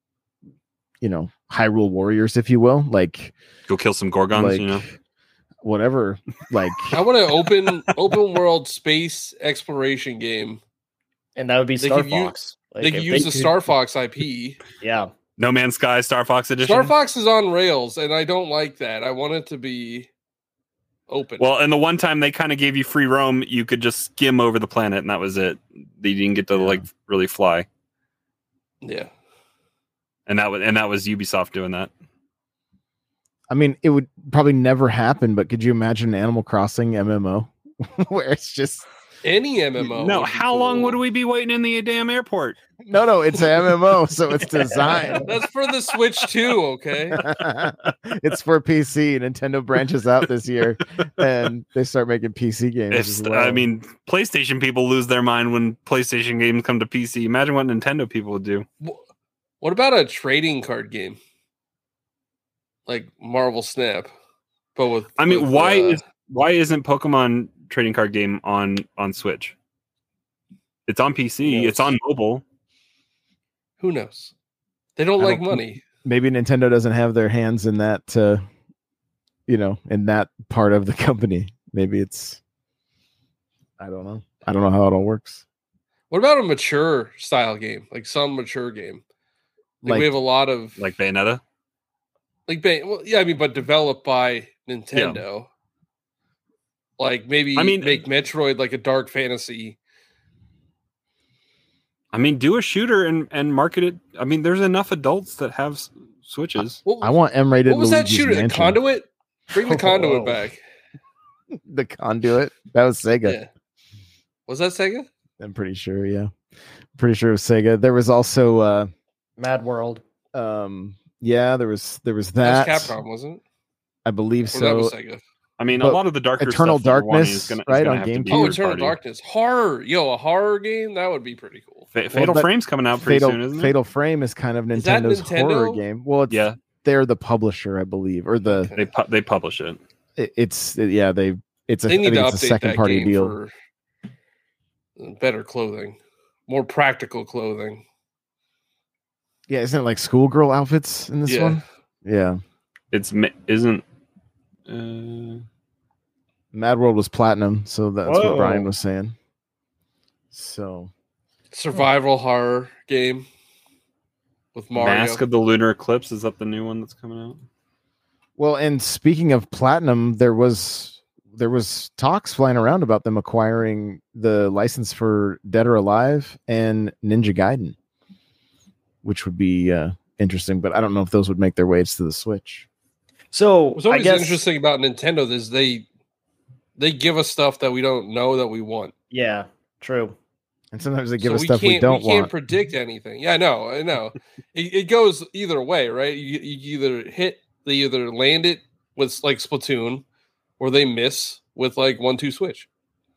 Hyrule warriors, if you will, like go kill some Gorgons, whatever. Like I want an open world space exploration game, and that would be Star Fox. They could use the Star Fox IP. Yeah. No Man's Sky, Star Fox edition. Star Fox is on rails, and I don't like that. I want it to be open. Well, and the one time they kind of gave you free roam, you could just skim over the planet, and that was it. They didn't get to really fly. Yeah. And that was Ubisoft doing that. I mean, it would probably never happen, but could you imagine an Animal Crossing MMO where it's just any MMO? No, how long would we be waiting in the damn airport? No, it's an MMO, so it's designed. That's for the Switch too, okay? It's for PC. Nintendo branches out this year, and they start making PC games. As well. I mean, PlayStation people lose their mind when PlayStation games come to PC. Imagine what Nintendo people would do. What about a trading card game? Like Marvel Snap, but with why isn't Pokemon trading card game on Switch? It's on PC. It's on mobile. Who knows? They don't like money. Maybe Nintendo doesn't have their hands in that, in that part of the company. Maybe it's. I don't know. I don't know how it all works. What about a mature style game, like some mature game? Like we have a lot of like Bayonetta. But developed by Nintendo. Yeah. Like maybe make Metroid like a dark fantasy. I mean, do a shooter and market it. I mean, there's enough adults that have Switches. I want M-rated. What was that shooter? The Conduit? Bring the Conduit back. The Conduit? That was Sega. Yeah. Was that Sega? I'm pretty sure, yeah. Pretty sure it was Sega. There was also Mad World. Yeah, there was that. That was Capcom, wasn't it? I believe so. That was Sega. I mean, a lot of the darker Eternal stuff Darkness, is gonna on GameCube. Oh, Eternal Darkness. Horror. A horror game? That would be pretty cool. Fatal Frame's coming out pretty soon, isn't it? Fatal Frame is kind of Nintendo's horror game. Well, they're the publisher, I believe, or they publish it. It's a second party deal. For better clothing, more practical clothing. Yeah, isn't it like schoolgirl outfits in this one? Yeah, isn't. Mad World was platinum, so that's what Brian was saying. So, survival horror game with Mario. Mask of the Lunar Eclipse, is that the new one that's coming out? Well, and speaking of platinum, there was talks flying around about them acquiring the license for Dead or Alive and Ninja Gaiden, which would be interesting. But I don't know if those would make their ways to the Switch. So what's always interesting about Nintendo is they give us stuff that we don't know that we want. Yeah, true. And sometimes they give us stuff we don't want. We can't predict anything. Yeah, I know. It goes either way, right? They either land it with like Splatoon, or they miss with like 1-2 Switch.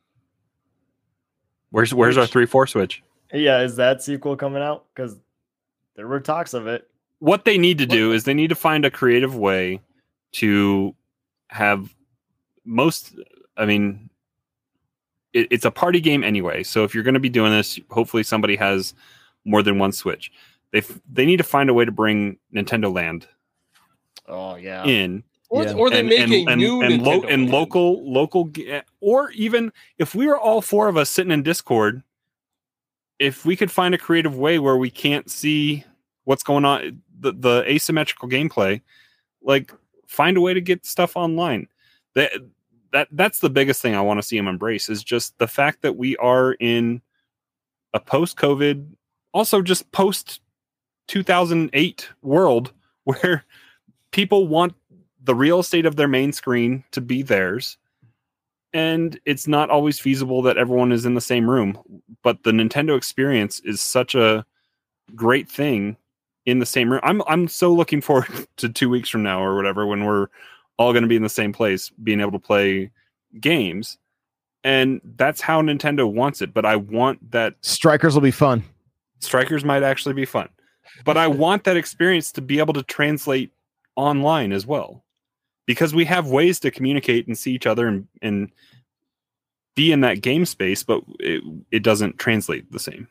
Where's our 3-4 Switch? Yeah, is that sequel coming out? Because there were talks of it. What they need to do is they need to find a creative way to have it's a party game anyway. So if you're going to be doing this, hopefully somebody has more than one Switch. They need to find a way to bring Nintendo Land. Oh yeah. In. Or they make a new local, or even if we were all four of us sitting in Discord, if we could find a creative way where we can't see what's going on, the asymmetrical gameplay, like find a way to get stuff online. that's the biggest thing I want to see them embrace, is just the fact that we are in a post-COVID, also just post-2008 world where people want the real estate of their main screen to be theirs. And it's not always feasible that everyone is in the same room, but the Nintendo experience is such a great thing in the same room. I'm so looking forward to 2 weeks from now or whatever, when we're all going to be in the same place, being able to play games. And that's how Nintendo wants it. But I want that. Strikers will be fun. Strikers might actually be fun, but I want that experience to be able to translate online as well, because we have ways to communicate and see each other and be in that game space, but it doesn't translate the same.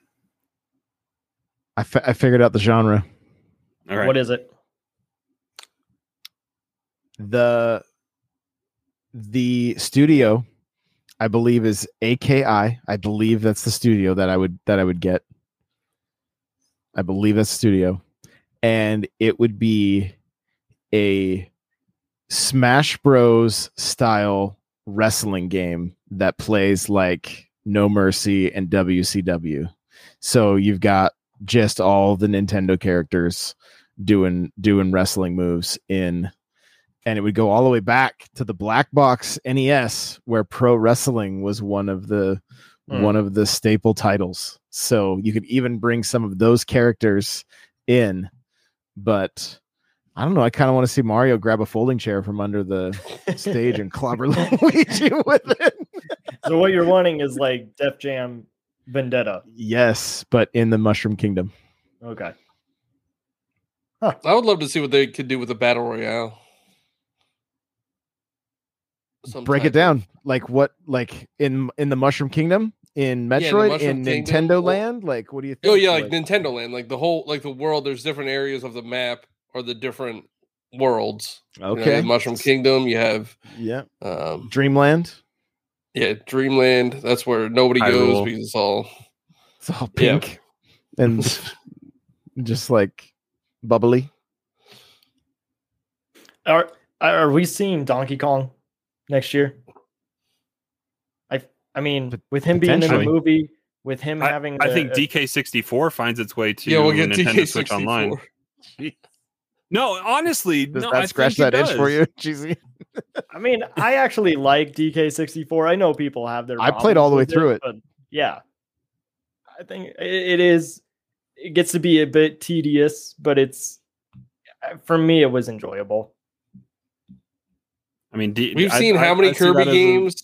I figured out the genre. All right. What is it? The studio, I believe, is AKI. I believe that's the studio that I would get. I believe that's the studio, and it would be a Smash Bros style wrestling game that plays like No Mercy and WCW. So you've got just all the Nintendo characters doing wrestling moves in, and it would go all the way back to the black box NES, where pro wrestling was one of the staple titles. So you could even bring some of those characters in, but I don't know. I kind of want to see Mario grab a folding chair from under the stage and clobber Luigi with it. So what you're wanting is like Def Jam Vendetta. Yes, but in the Mushroom Kingdom. Okay. I would love to see what they could do with a battle royale. Break it down. Like what? Like in the Mushroom Kingdom, in Metroid, in Nintendo Land. Like, what do you think? Oh yeah, like Nintendo Land, like the whole, like the world. There's different areas of the map or the different worlds. Okay. You know, Mushroom Kingdom. You have Dreamland. Yeah, Dreamland. That's where nobody goes because it's all pink and just like bubbly. Are we seeing Donkey Kong next year? I mean, with him being in the movie, with him having, I think DK64 finds its way to we'll get Nintendo DK64. Switch Online. No, honestly, Does no. that scratch that itch for you, Cheesy? I mean, I actually like DK64. I know people have their. I played all the way through it. But yeah, I think it is. It gets to be a bit tedious, but for me, it was enjoyable. I mean, we've seen how many Kirby games,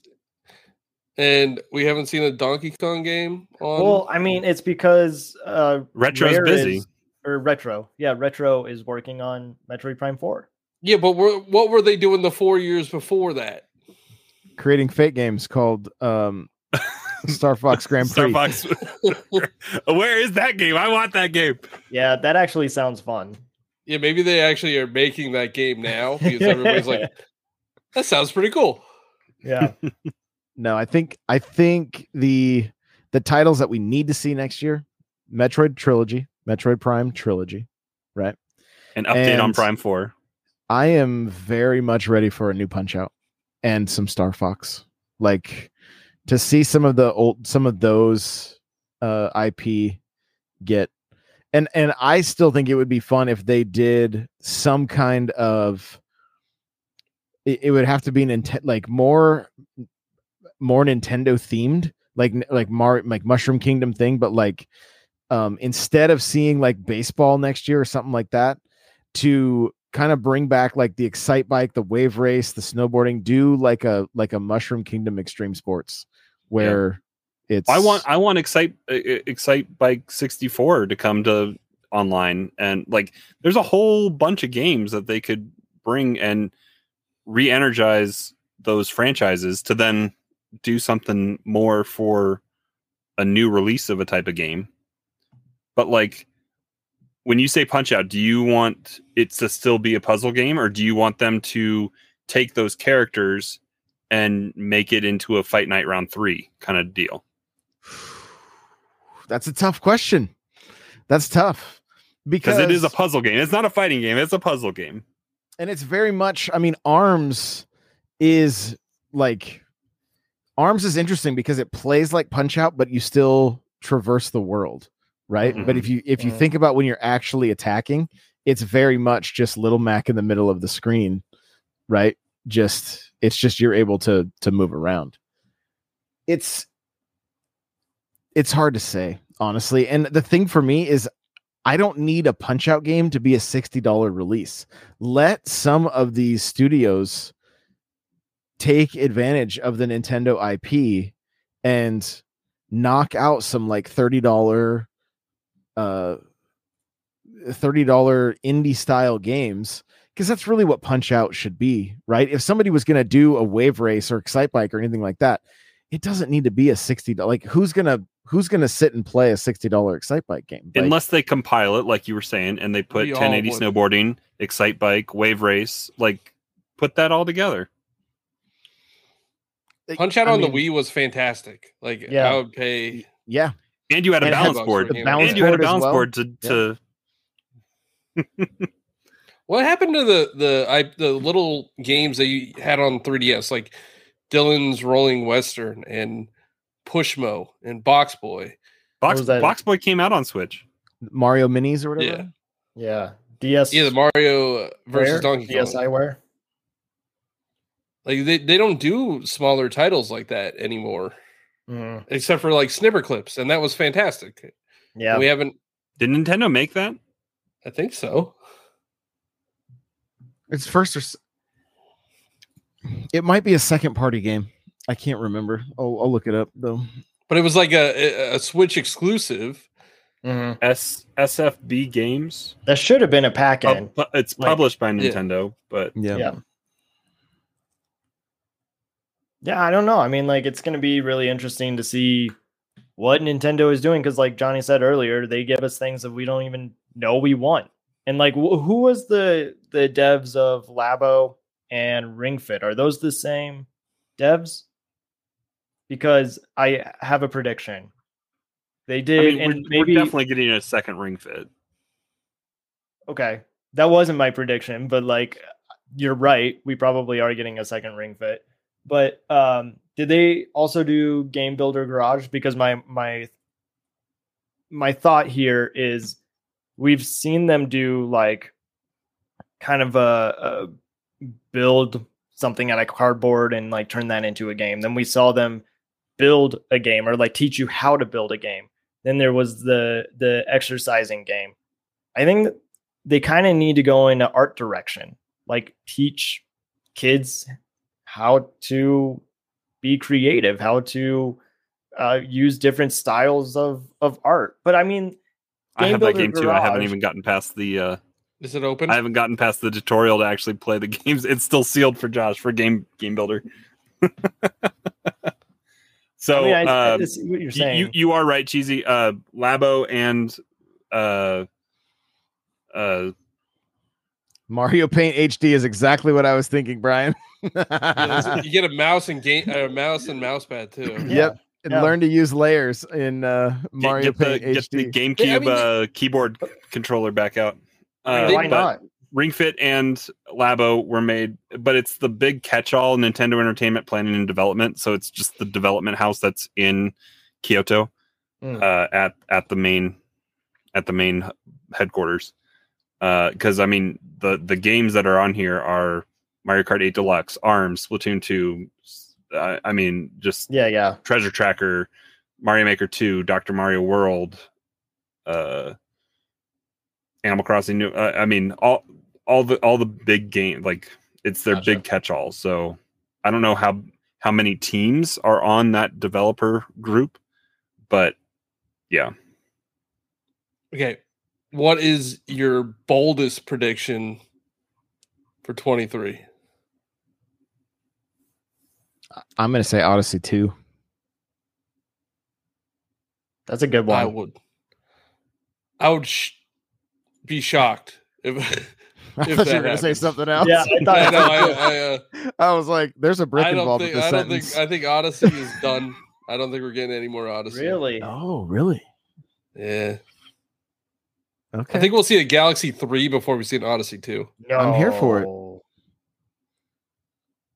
and we haven't seen a Donkey Kong game on. Well, I mean, it's because Retro's busy. Retro is working on Metroid Prime 4. Yeah, but what were they doing the 4 years before that? Creating fake games called Star Fox Grand Prix. Star Fox. Where is that game? I want that game. Yeah, that actually sounds fun. Yeah, maybe they actually are making that game now because everybody's like, that sounds pretty cool. Yeah. No, I think the titles that we need to see next year: Metroid Prime Trilogy, right? An update on Prime 4. I am very much ready for a new Punch-Out and some Star Fox. Like, to see some of those IP get, and I still think it would be fun if they did some kind of. It would have to be like more Nintendo themed, like Mushroom Kingdom thing, but like instead of seeing like baseball next year or something like that, to kind of bring back like the Excite Bike, the Wave Race, the snowboarding, do like a Mushroom Kingdom Extreme Sports where it's. I want Excite Bike 64 to come to online, and like there's a whole bunch of games that they could bring and re-energize those franchises to then do something more for a new release of a type of game. But like when you say Punch-Out, do you want it to still be a puzzle game, or do you want them to take those characters and make it into a Fight Night Round 3 kind of deal? That's a tough question. That's tough because it is a puzzle game. It's not a fighting game. It's a puzzle game. And it's very much, I mean, ARMS is like Arms is interesting because it plays like Punch Out, but you still traverse the world, right? Mhm. But if you think about when you're actually attacking, it's very much just Little Mac in the middle of the screen, right? It's just you're able to move around. It's hard to say, honestly. And the thing for me is I don't need a Punch Out game to be a $60 release. Let some of these studios take advantage of the Nintendo IP and knock out some like $30 indie style games, because that's really what Punch Out should be, right? If somebody was going to do a Wave Race or Excite Bike or anything like that, it doesn't need to be a $60. Like who's gonna sit and play a $60 Excite Bike game? Like, Unless they compile it, like you were saying, and they put We all 1080 would. snowboarding, Excite Bike, Wave Race, like put that all together. Punch Out I on the mean, Wii was fantastic. Like Yeah. I would pay. yeah, And you had a And it balance had board. the balance And you had a board as balance well. board to What happened to the little games that you had on 3DS, like Dylan's Rolling Western and Pushmo and Box Boy? Box was that? Box Boy came out on Switch. Mario Minis or whatever. Yeah. Yeah. DS. Yeah, the Mario versus Donkey Kong. DSiWare. Like they don't do smaller titles like that anymore, Mm, except for like Snipper Clips, and that was fantastic. yeah. We haven't. Did Nintendo make that? I think so. It's first or it might be a second party game. I can't remember. I'll look it up though. But it was like a Switch exclusive. Mhm. SFB Games. That should have been a pack-in. It's Like- published by Yeah. Nintendo, but Yeah. Yeah, I don't know. I mean, like, it's going to be really interesting to see what Nintendo is doing because, like Johnny said earlier, they give us things that we don't even know we want. And like, who was the devs of Labo and Ring Fit? Are those the same devs? Because I have a prediction. They I did, mean, and we're maybe definitely getting a second Ring Fit. okay, that wasn't my prediction, but like, you're right. We probably are getting a second Ring Fit. But did they also do Game Builder Garage? Because my thought here is we've seen them do like kind of a build something out of cardboard and like turn that into a game. Then we saw them build a game or like teach you how to build a game. Then there was the exercising game. I think they kind of need to go in an art direction, like teach kids how to be creative, how to use different styles of art. But I mean, I have that Builder game too. I haven't Garage- even gotten past the Is it open? I haven't gotten past the tutorial to actually play the games. It's still sealed for Josh for Game Builder. So I mean, I see what you're saying. you are right, Cheesy. Labo and Mario Paint HD is exactly what I was thinking, Brian. Yeah, you get a mouse and mouse pad too. Yep. And Yeah. learn to use layers in Mario Paint get the HD. GameCube keyboard controller back out. Why but not? Ring Fit and Labo were made, but it's the big catch-all Nintendo Entertainment Planning and Development. So it's just the development house that's in Kyoto at the main headquarters. Because I mean the games that are on here are Mario Kart 8 Deluxe, ARMS, Splatoon 2. I mean, just Yeah. Treasure Tracker, Mario Maker 2, Dr. Mario World, Animal Crossing. I mean, all the big game, like it's their Gotcha. big catch-all. So I don't know how many teams are on that developer group, but yeah. Okay. What is your boldest prediction for 23? I'm going to say Odyssey 2. That's a good one. I would be shocked if I If thought you that were going to say happens. something else. Yeah, I thought I so. know. I was like, there's a brick I don't involved think. with this I don't think. sentence. I think Odyssey is done. I don't think we're getting any more Odyssey. Really? Oh, really? Yeah. Okay. I think we'll see a Galaxy 3 before we see an Odyssey 2. No. I'm here for it.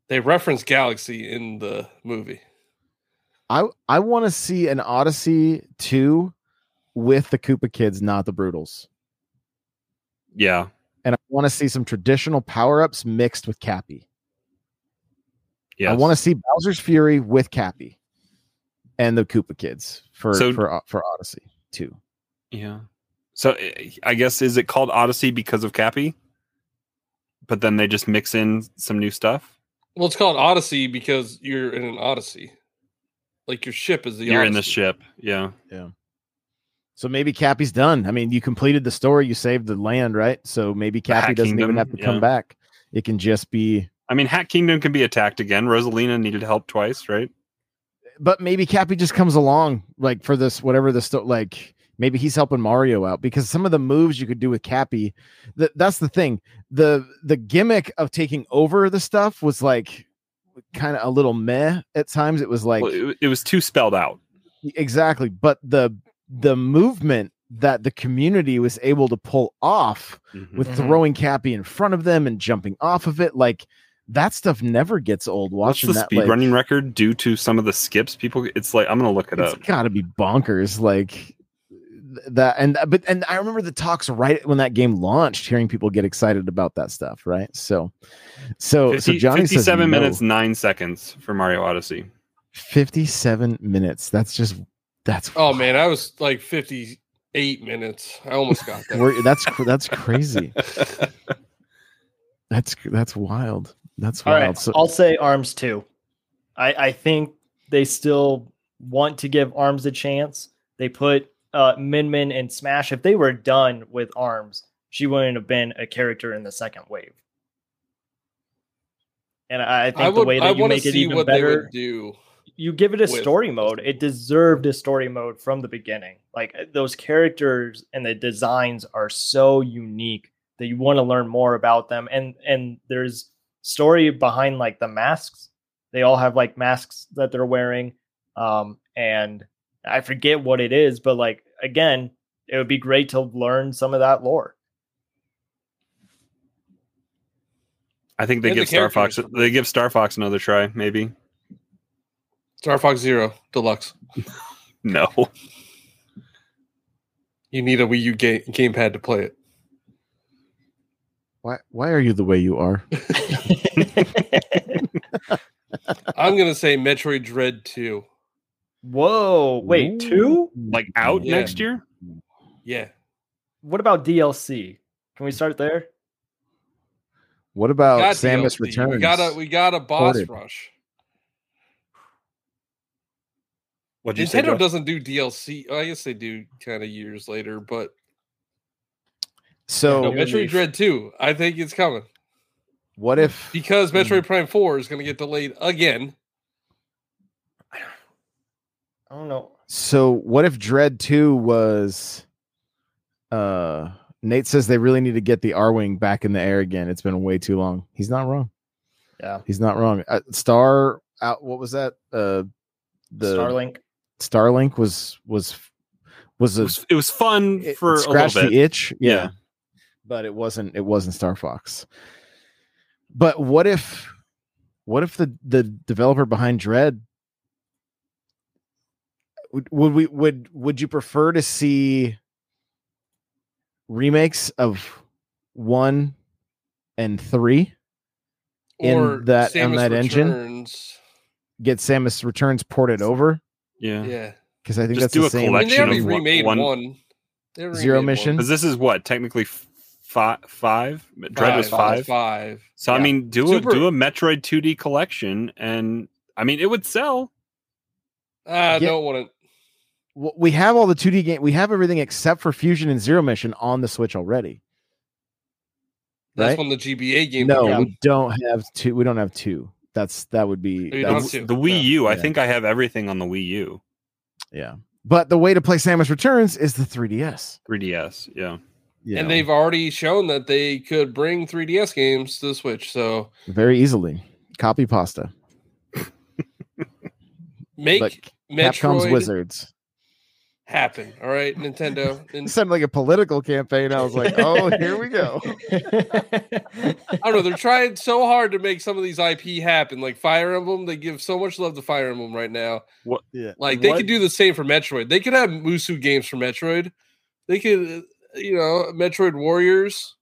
They reference Galaxy in the movie. I want to see an Odyssey 2 with the Koopa kids, not the Brutals. Yeah. And I want to see some traditional power-ups mixed with Cappy. Yes. I want to see Bowser's Fury with Cappy and the Koopa kids for Odyssey 2. Yeah. So I guess, is it called Odyssey because of Cappy? But then they just mix in some new stuff? Well, it's called Odyssey because you're in an Odyssey. Like your ship is the You're Odyssey. in the ship. Yeah. Yeah. So maybe Cappy's done. I mean, you completed the story, you saved the land, right? So maybe Cappy Hat doesn't even Kingdom, have to come back. It can just be. I mean, Hat Kingdom can be attacked again. Rosalina needed help twice, right? But maybe Cappy just comes along, like for this, whatever the like. Maybe he's helping Mario out, because some of the moves you could do with Cappy, that's the thing. The gimmick of taking over the stuff was like kind of a little meh at times. It was like, well, it was too spelled out. Exactly. But the movement that the community was able to pull off with throwing Cappy in front of them and jumping off of it, like that stuff never gets old. What's Watching the that speedrunning record due to some of the skips? People, it's like, I'm gonna look it up. It's got to be bonkers, like that. And I remember the talks right when that game launched, hearing people get excited about that stuff, right? So Johnny 57 says minutes 9 seconds for Mario Odyssey. 57 minutes. That's Oh man, I was like 58 minutes. I almost got that. That's crazy. That's wild. That's All wild. right, So I'll say ARMS 2. I think they still want to give ARMS a chance. They put Min Min in Smash. If they were done with ARMS, she wouldn't have been a character in the second wave. And I think the way that you make it even better, you give it a story mode. It deserved a story mode from the beginning. Like those characters and the designs are so unique that you want to learn more about them. And there's story behind like the masks. They all have like masks that they're wearing. And I forget what it is, but like, again, it would be great to learn some of that lore. I think they give Star Fox another try, maybe. Star Fox Zero Deluxe. No. You need a Wii U gamepad to play it. Why are you the way you are? I'm gonna say Metroid Dread 2. Whoa, wait, 2? Like out next year? Yeah. What about DLC? Can we start there? What about DLC. Samus Returns? We got a boss rush. What did you say? Nintendo doesn't do DLC. I guess they do kind of years later, but so Metroid Dread 2, I think it's coming. What if, because Metroid Prime 4 is going to get delayed again? I don't know. So what if Dread 2 was Nate says they really need to get the R-Wing back in the air again. It's been way too long. He's not wrong. Yeah. He's not wrong. What was that? The Starlink was it was fun for scratch a little bit. The itch. Yeah. But it wasn't Star Fox. But what if the developer behind Dread, would you prefer to see remakes of 1 and 3 in that Samus on that Returns. engine? Get Samus Returns ported over? Yeah. Because I think Just that's do the a same. collection. They already of remade one. Zero Mission. Because this is what, technically 5? Dread was 5. 5. So Yeah. I mean, do a Metroid 2D collection, and I mean, it would sell. I don't want to. We have all the 2D game. We have everything except for Fusion and Zero Mission on the Switch already. That's right? when the GBA game. No, came out. we don't have 2. We don't have 2. That would be You that don't would- have The Wii U. I Yeah. think I have everything on the Wii U. yeah. But the way to play Samus Returns is the 3DS. 3DS. Yeah. You And know, they've already shown that they could bring 3DS games to the Switch. So very easily copy pasta. make But Capcom's Metroid. Wizards. happen. All right, Nintendo. It sounded like a political campaign. I was like, oh, here we go. I don't know. They're trying so hard to make some of these IP happen. Like Fire Emblem, they give so much love to Fire Emblem right now. What? Yeah. Like they could do the same for Metroid. They could have Musu games for Metroid. They could, Metroid Warriors.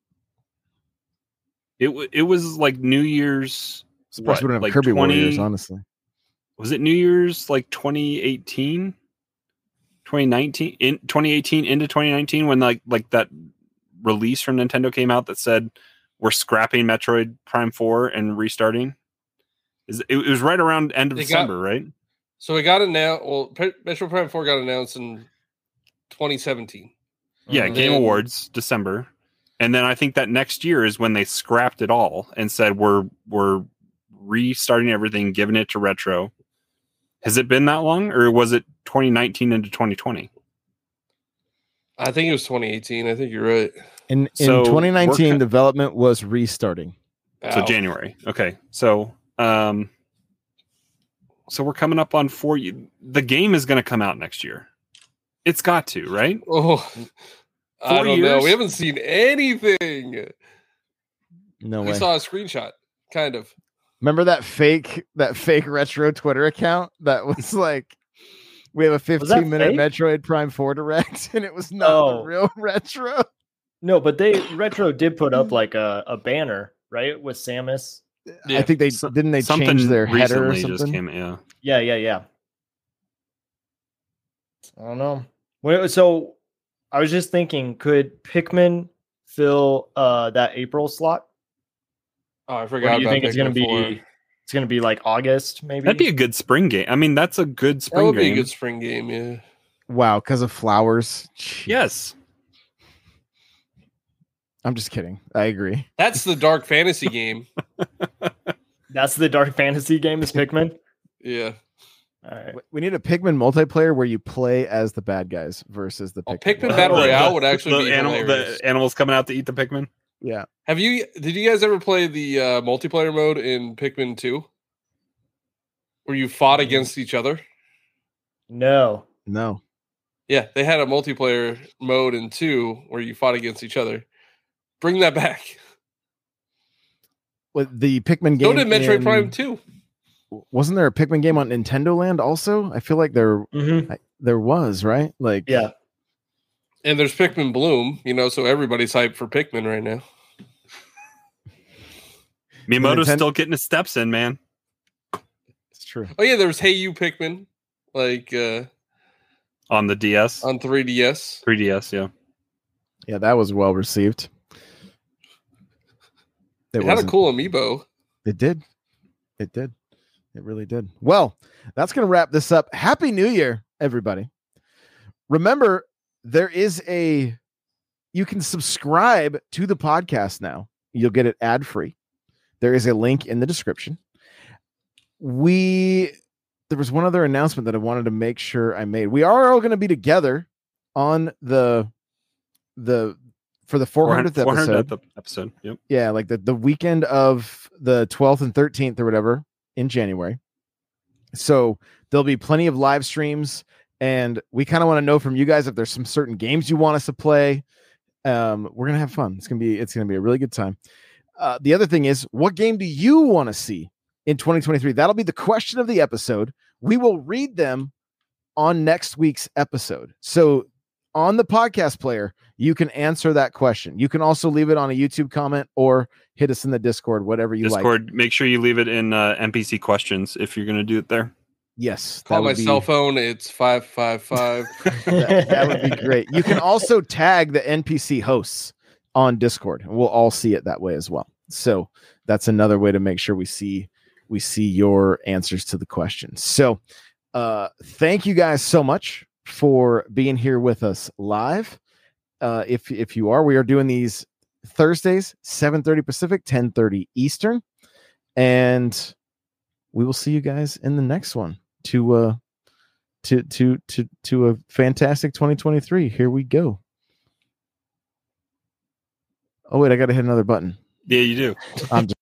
It was like New Year's. Surprised we don't have like Kirby 20 Warriors, honestly. Was it New Year's like 2018? 2019 in 2018 into 2019 when like that release from Nintendo came out that said we're scrapping Metroid Prime 4 and restarting. It was right around end of December, right? So it got announced. Well, Metroid Prime 4 got announced in 2017. Yeah, Game Awards December, and then I think that next year is when they scrapped it all and said we're restarting everything, giving it to retro. Has it been that long, or was it 2019 into 2020? I think it was 2018. I think you're right. In So 2019, development was restarting. So January. Okay. So we're coming up on 4 years. The game is going to come out next year. It's got to, right? Oh, I 4 don't know. years? We haven't seen anything. No We way. saw a screenshot, kind of. Remember that fake retro Twitter account that was like, we have a 15-minute fake? Metroid Prime 4 direct, and it was not the real retro. No, but Retro did put up like a banner, right, with Samus. Yeah. I think they change their header or recently something. Yeah. I don't know. Well, so I was just thinking, could Pikmin fill that April slot? Oh, I Or forgot. do you about think it's going to Pikmin 4. be? It's going to be like August, maybe. That'd be a good spring game. I mean, that's a good That spring would be a game. good spring game. Yeah. Wow, because of flowers. Jeez. Yes. I'm just kidding. I agree. That's the dark fantasy game. That's the dark fantasy game. Is Pikmin? Yeah. All right. We need a Pikmin multiplayer where you play as the bad guys versus the Pikmin ones. Battle Royale would actually be the hilarious. animals coming out to eat the Pikmin. Yeah. Did you guys ever play the multiplayer mode in Pikmin 2? Where you fought against each other? No. No. Yeah, they had a multiplayer mode in 2 where you fought against each other. Bring that back. With the Pikmin game. So did Metroid Prime 2. Wasn't there a Pikmin game on Nintendo Land also? I feel like there was, right? Like, Yeah. And there's Pikmin Bloom, so everybody's hyped for Pikmin right now. Miyamoto's Nintendo- still getting his steps in, man. it's true. Oh yeah, there was Hey You Pikmin, like On the DS, on 3DS. 3DS, yeah. Yeah, that was well received. It had a cool amiibo. It did. It did. It really did. Well, that's going to wrap this up. Happy New Year, everybody. Remember, you can subscribe to the podcast now. You'll get it ad free. There is a link in the description. There was one other announcement that I wanted to make sure I made. We are all going to be together on for the 400th episode. Yep. Yeah, like the weekend of the 12th and 13th or whatever in January. So there'll be plenty of live streams, and we kind of want to know from you guys if there's some certain games you want us to play. We're gonna have fun. It's gonna be a really good time. The other thing is, what game do you want to see in 2023? That'll be the question of the episode. We will read them on next week's episode. So on the podcast player, you can answer that question. You can also leave it on a YouTube comment or hit us in the Discord, whatever you like. Discord, make sure you leave it in NPC questions if you're going to do it there. Yes. Call my cell phone. It's 555. that would be great. You can also tag the NPC hosts on Discord, and we'll all see it that way as well. So that's another way to make sure we see your answers to the questions. So thank you guys so much for being here with us live. If you are, we are doing these Thursdays, 7:30 Pacific, 10:30 Eastern, and we will see you guys in the next one to a fantastic 2023. Here we go. Oh wait, I got to hit another button. Yeah, you do. I'm just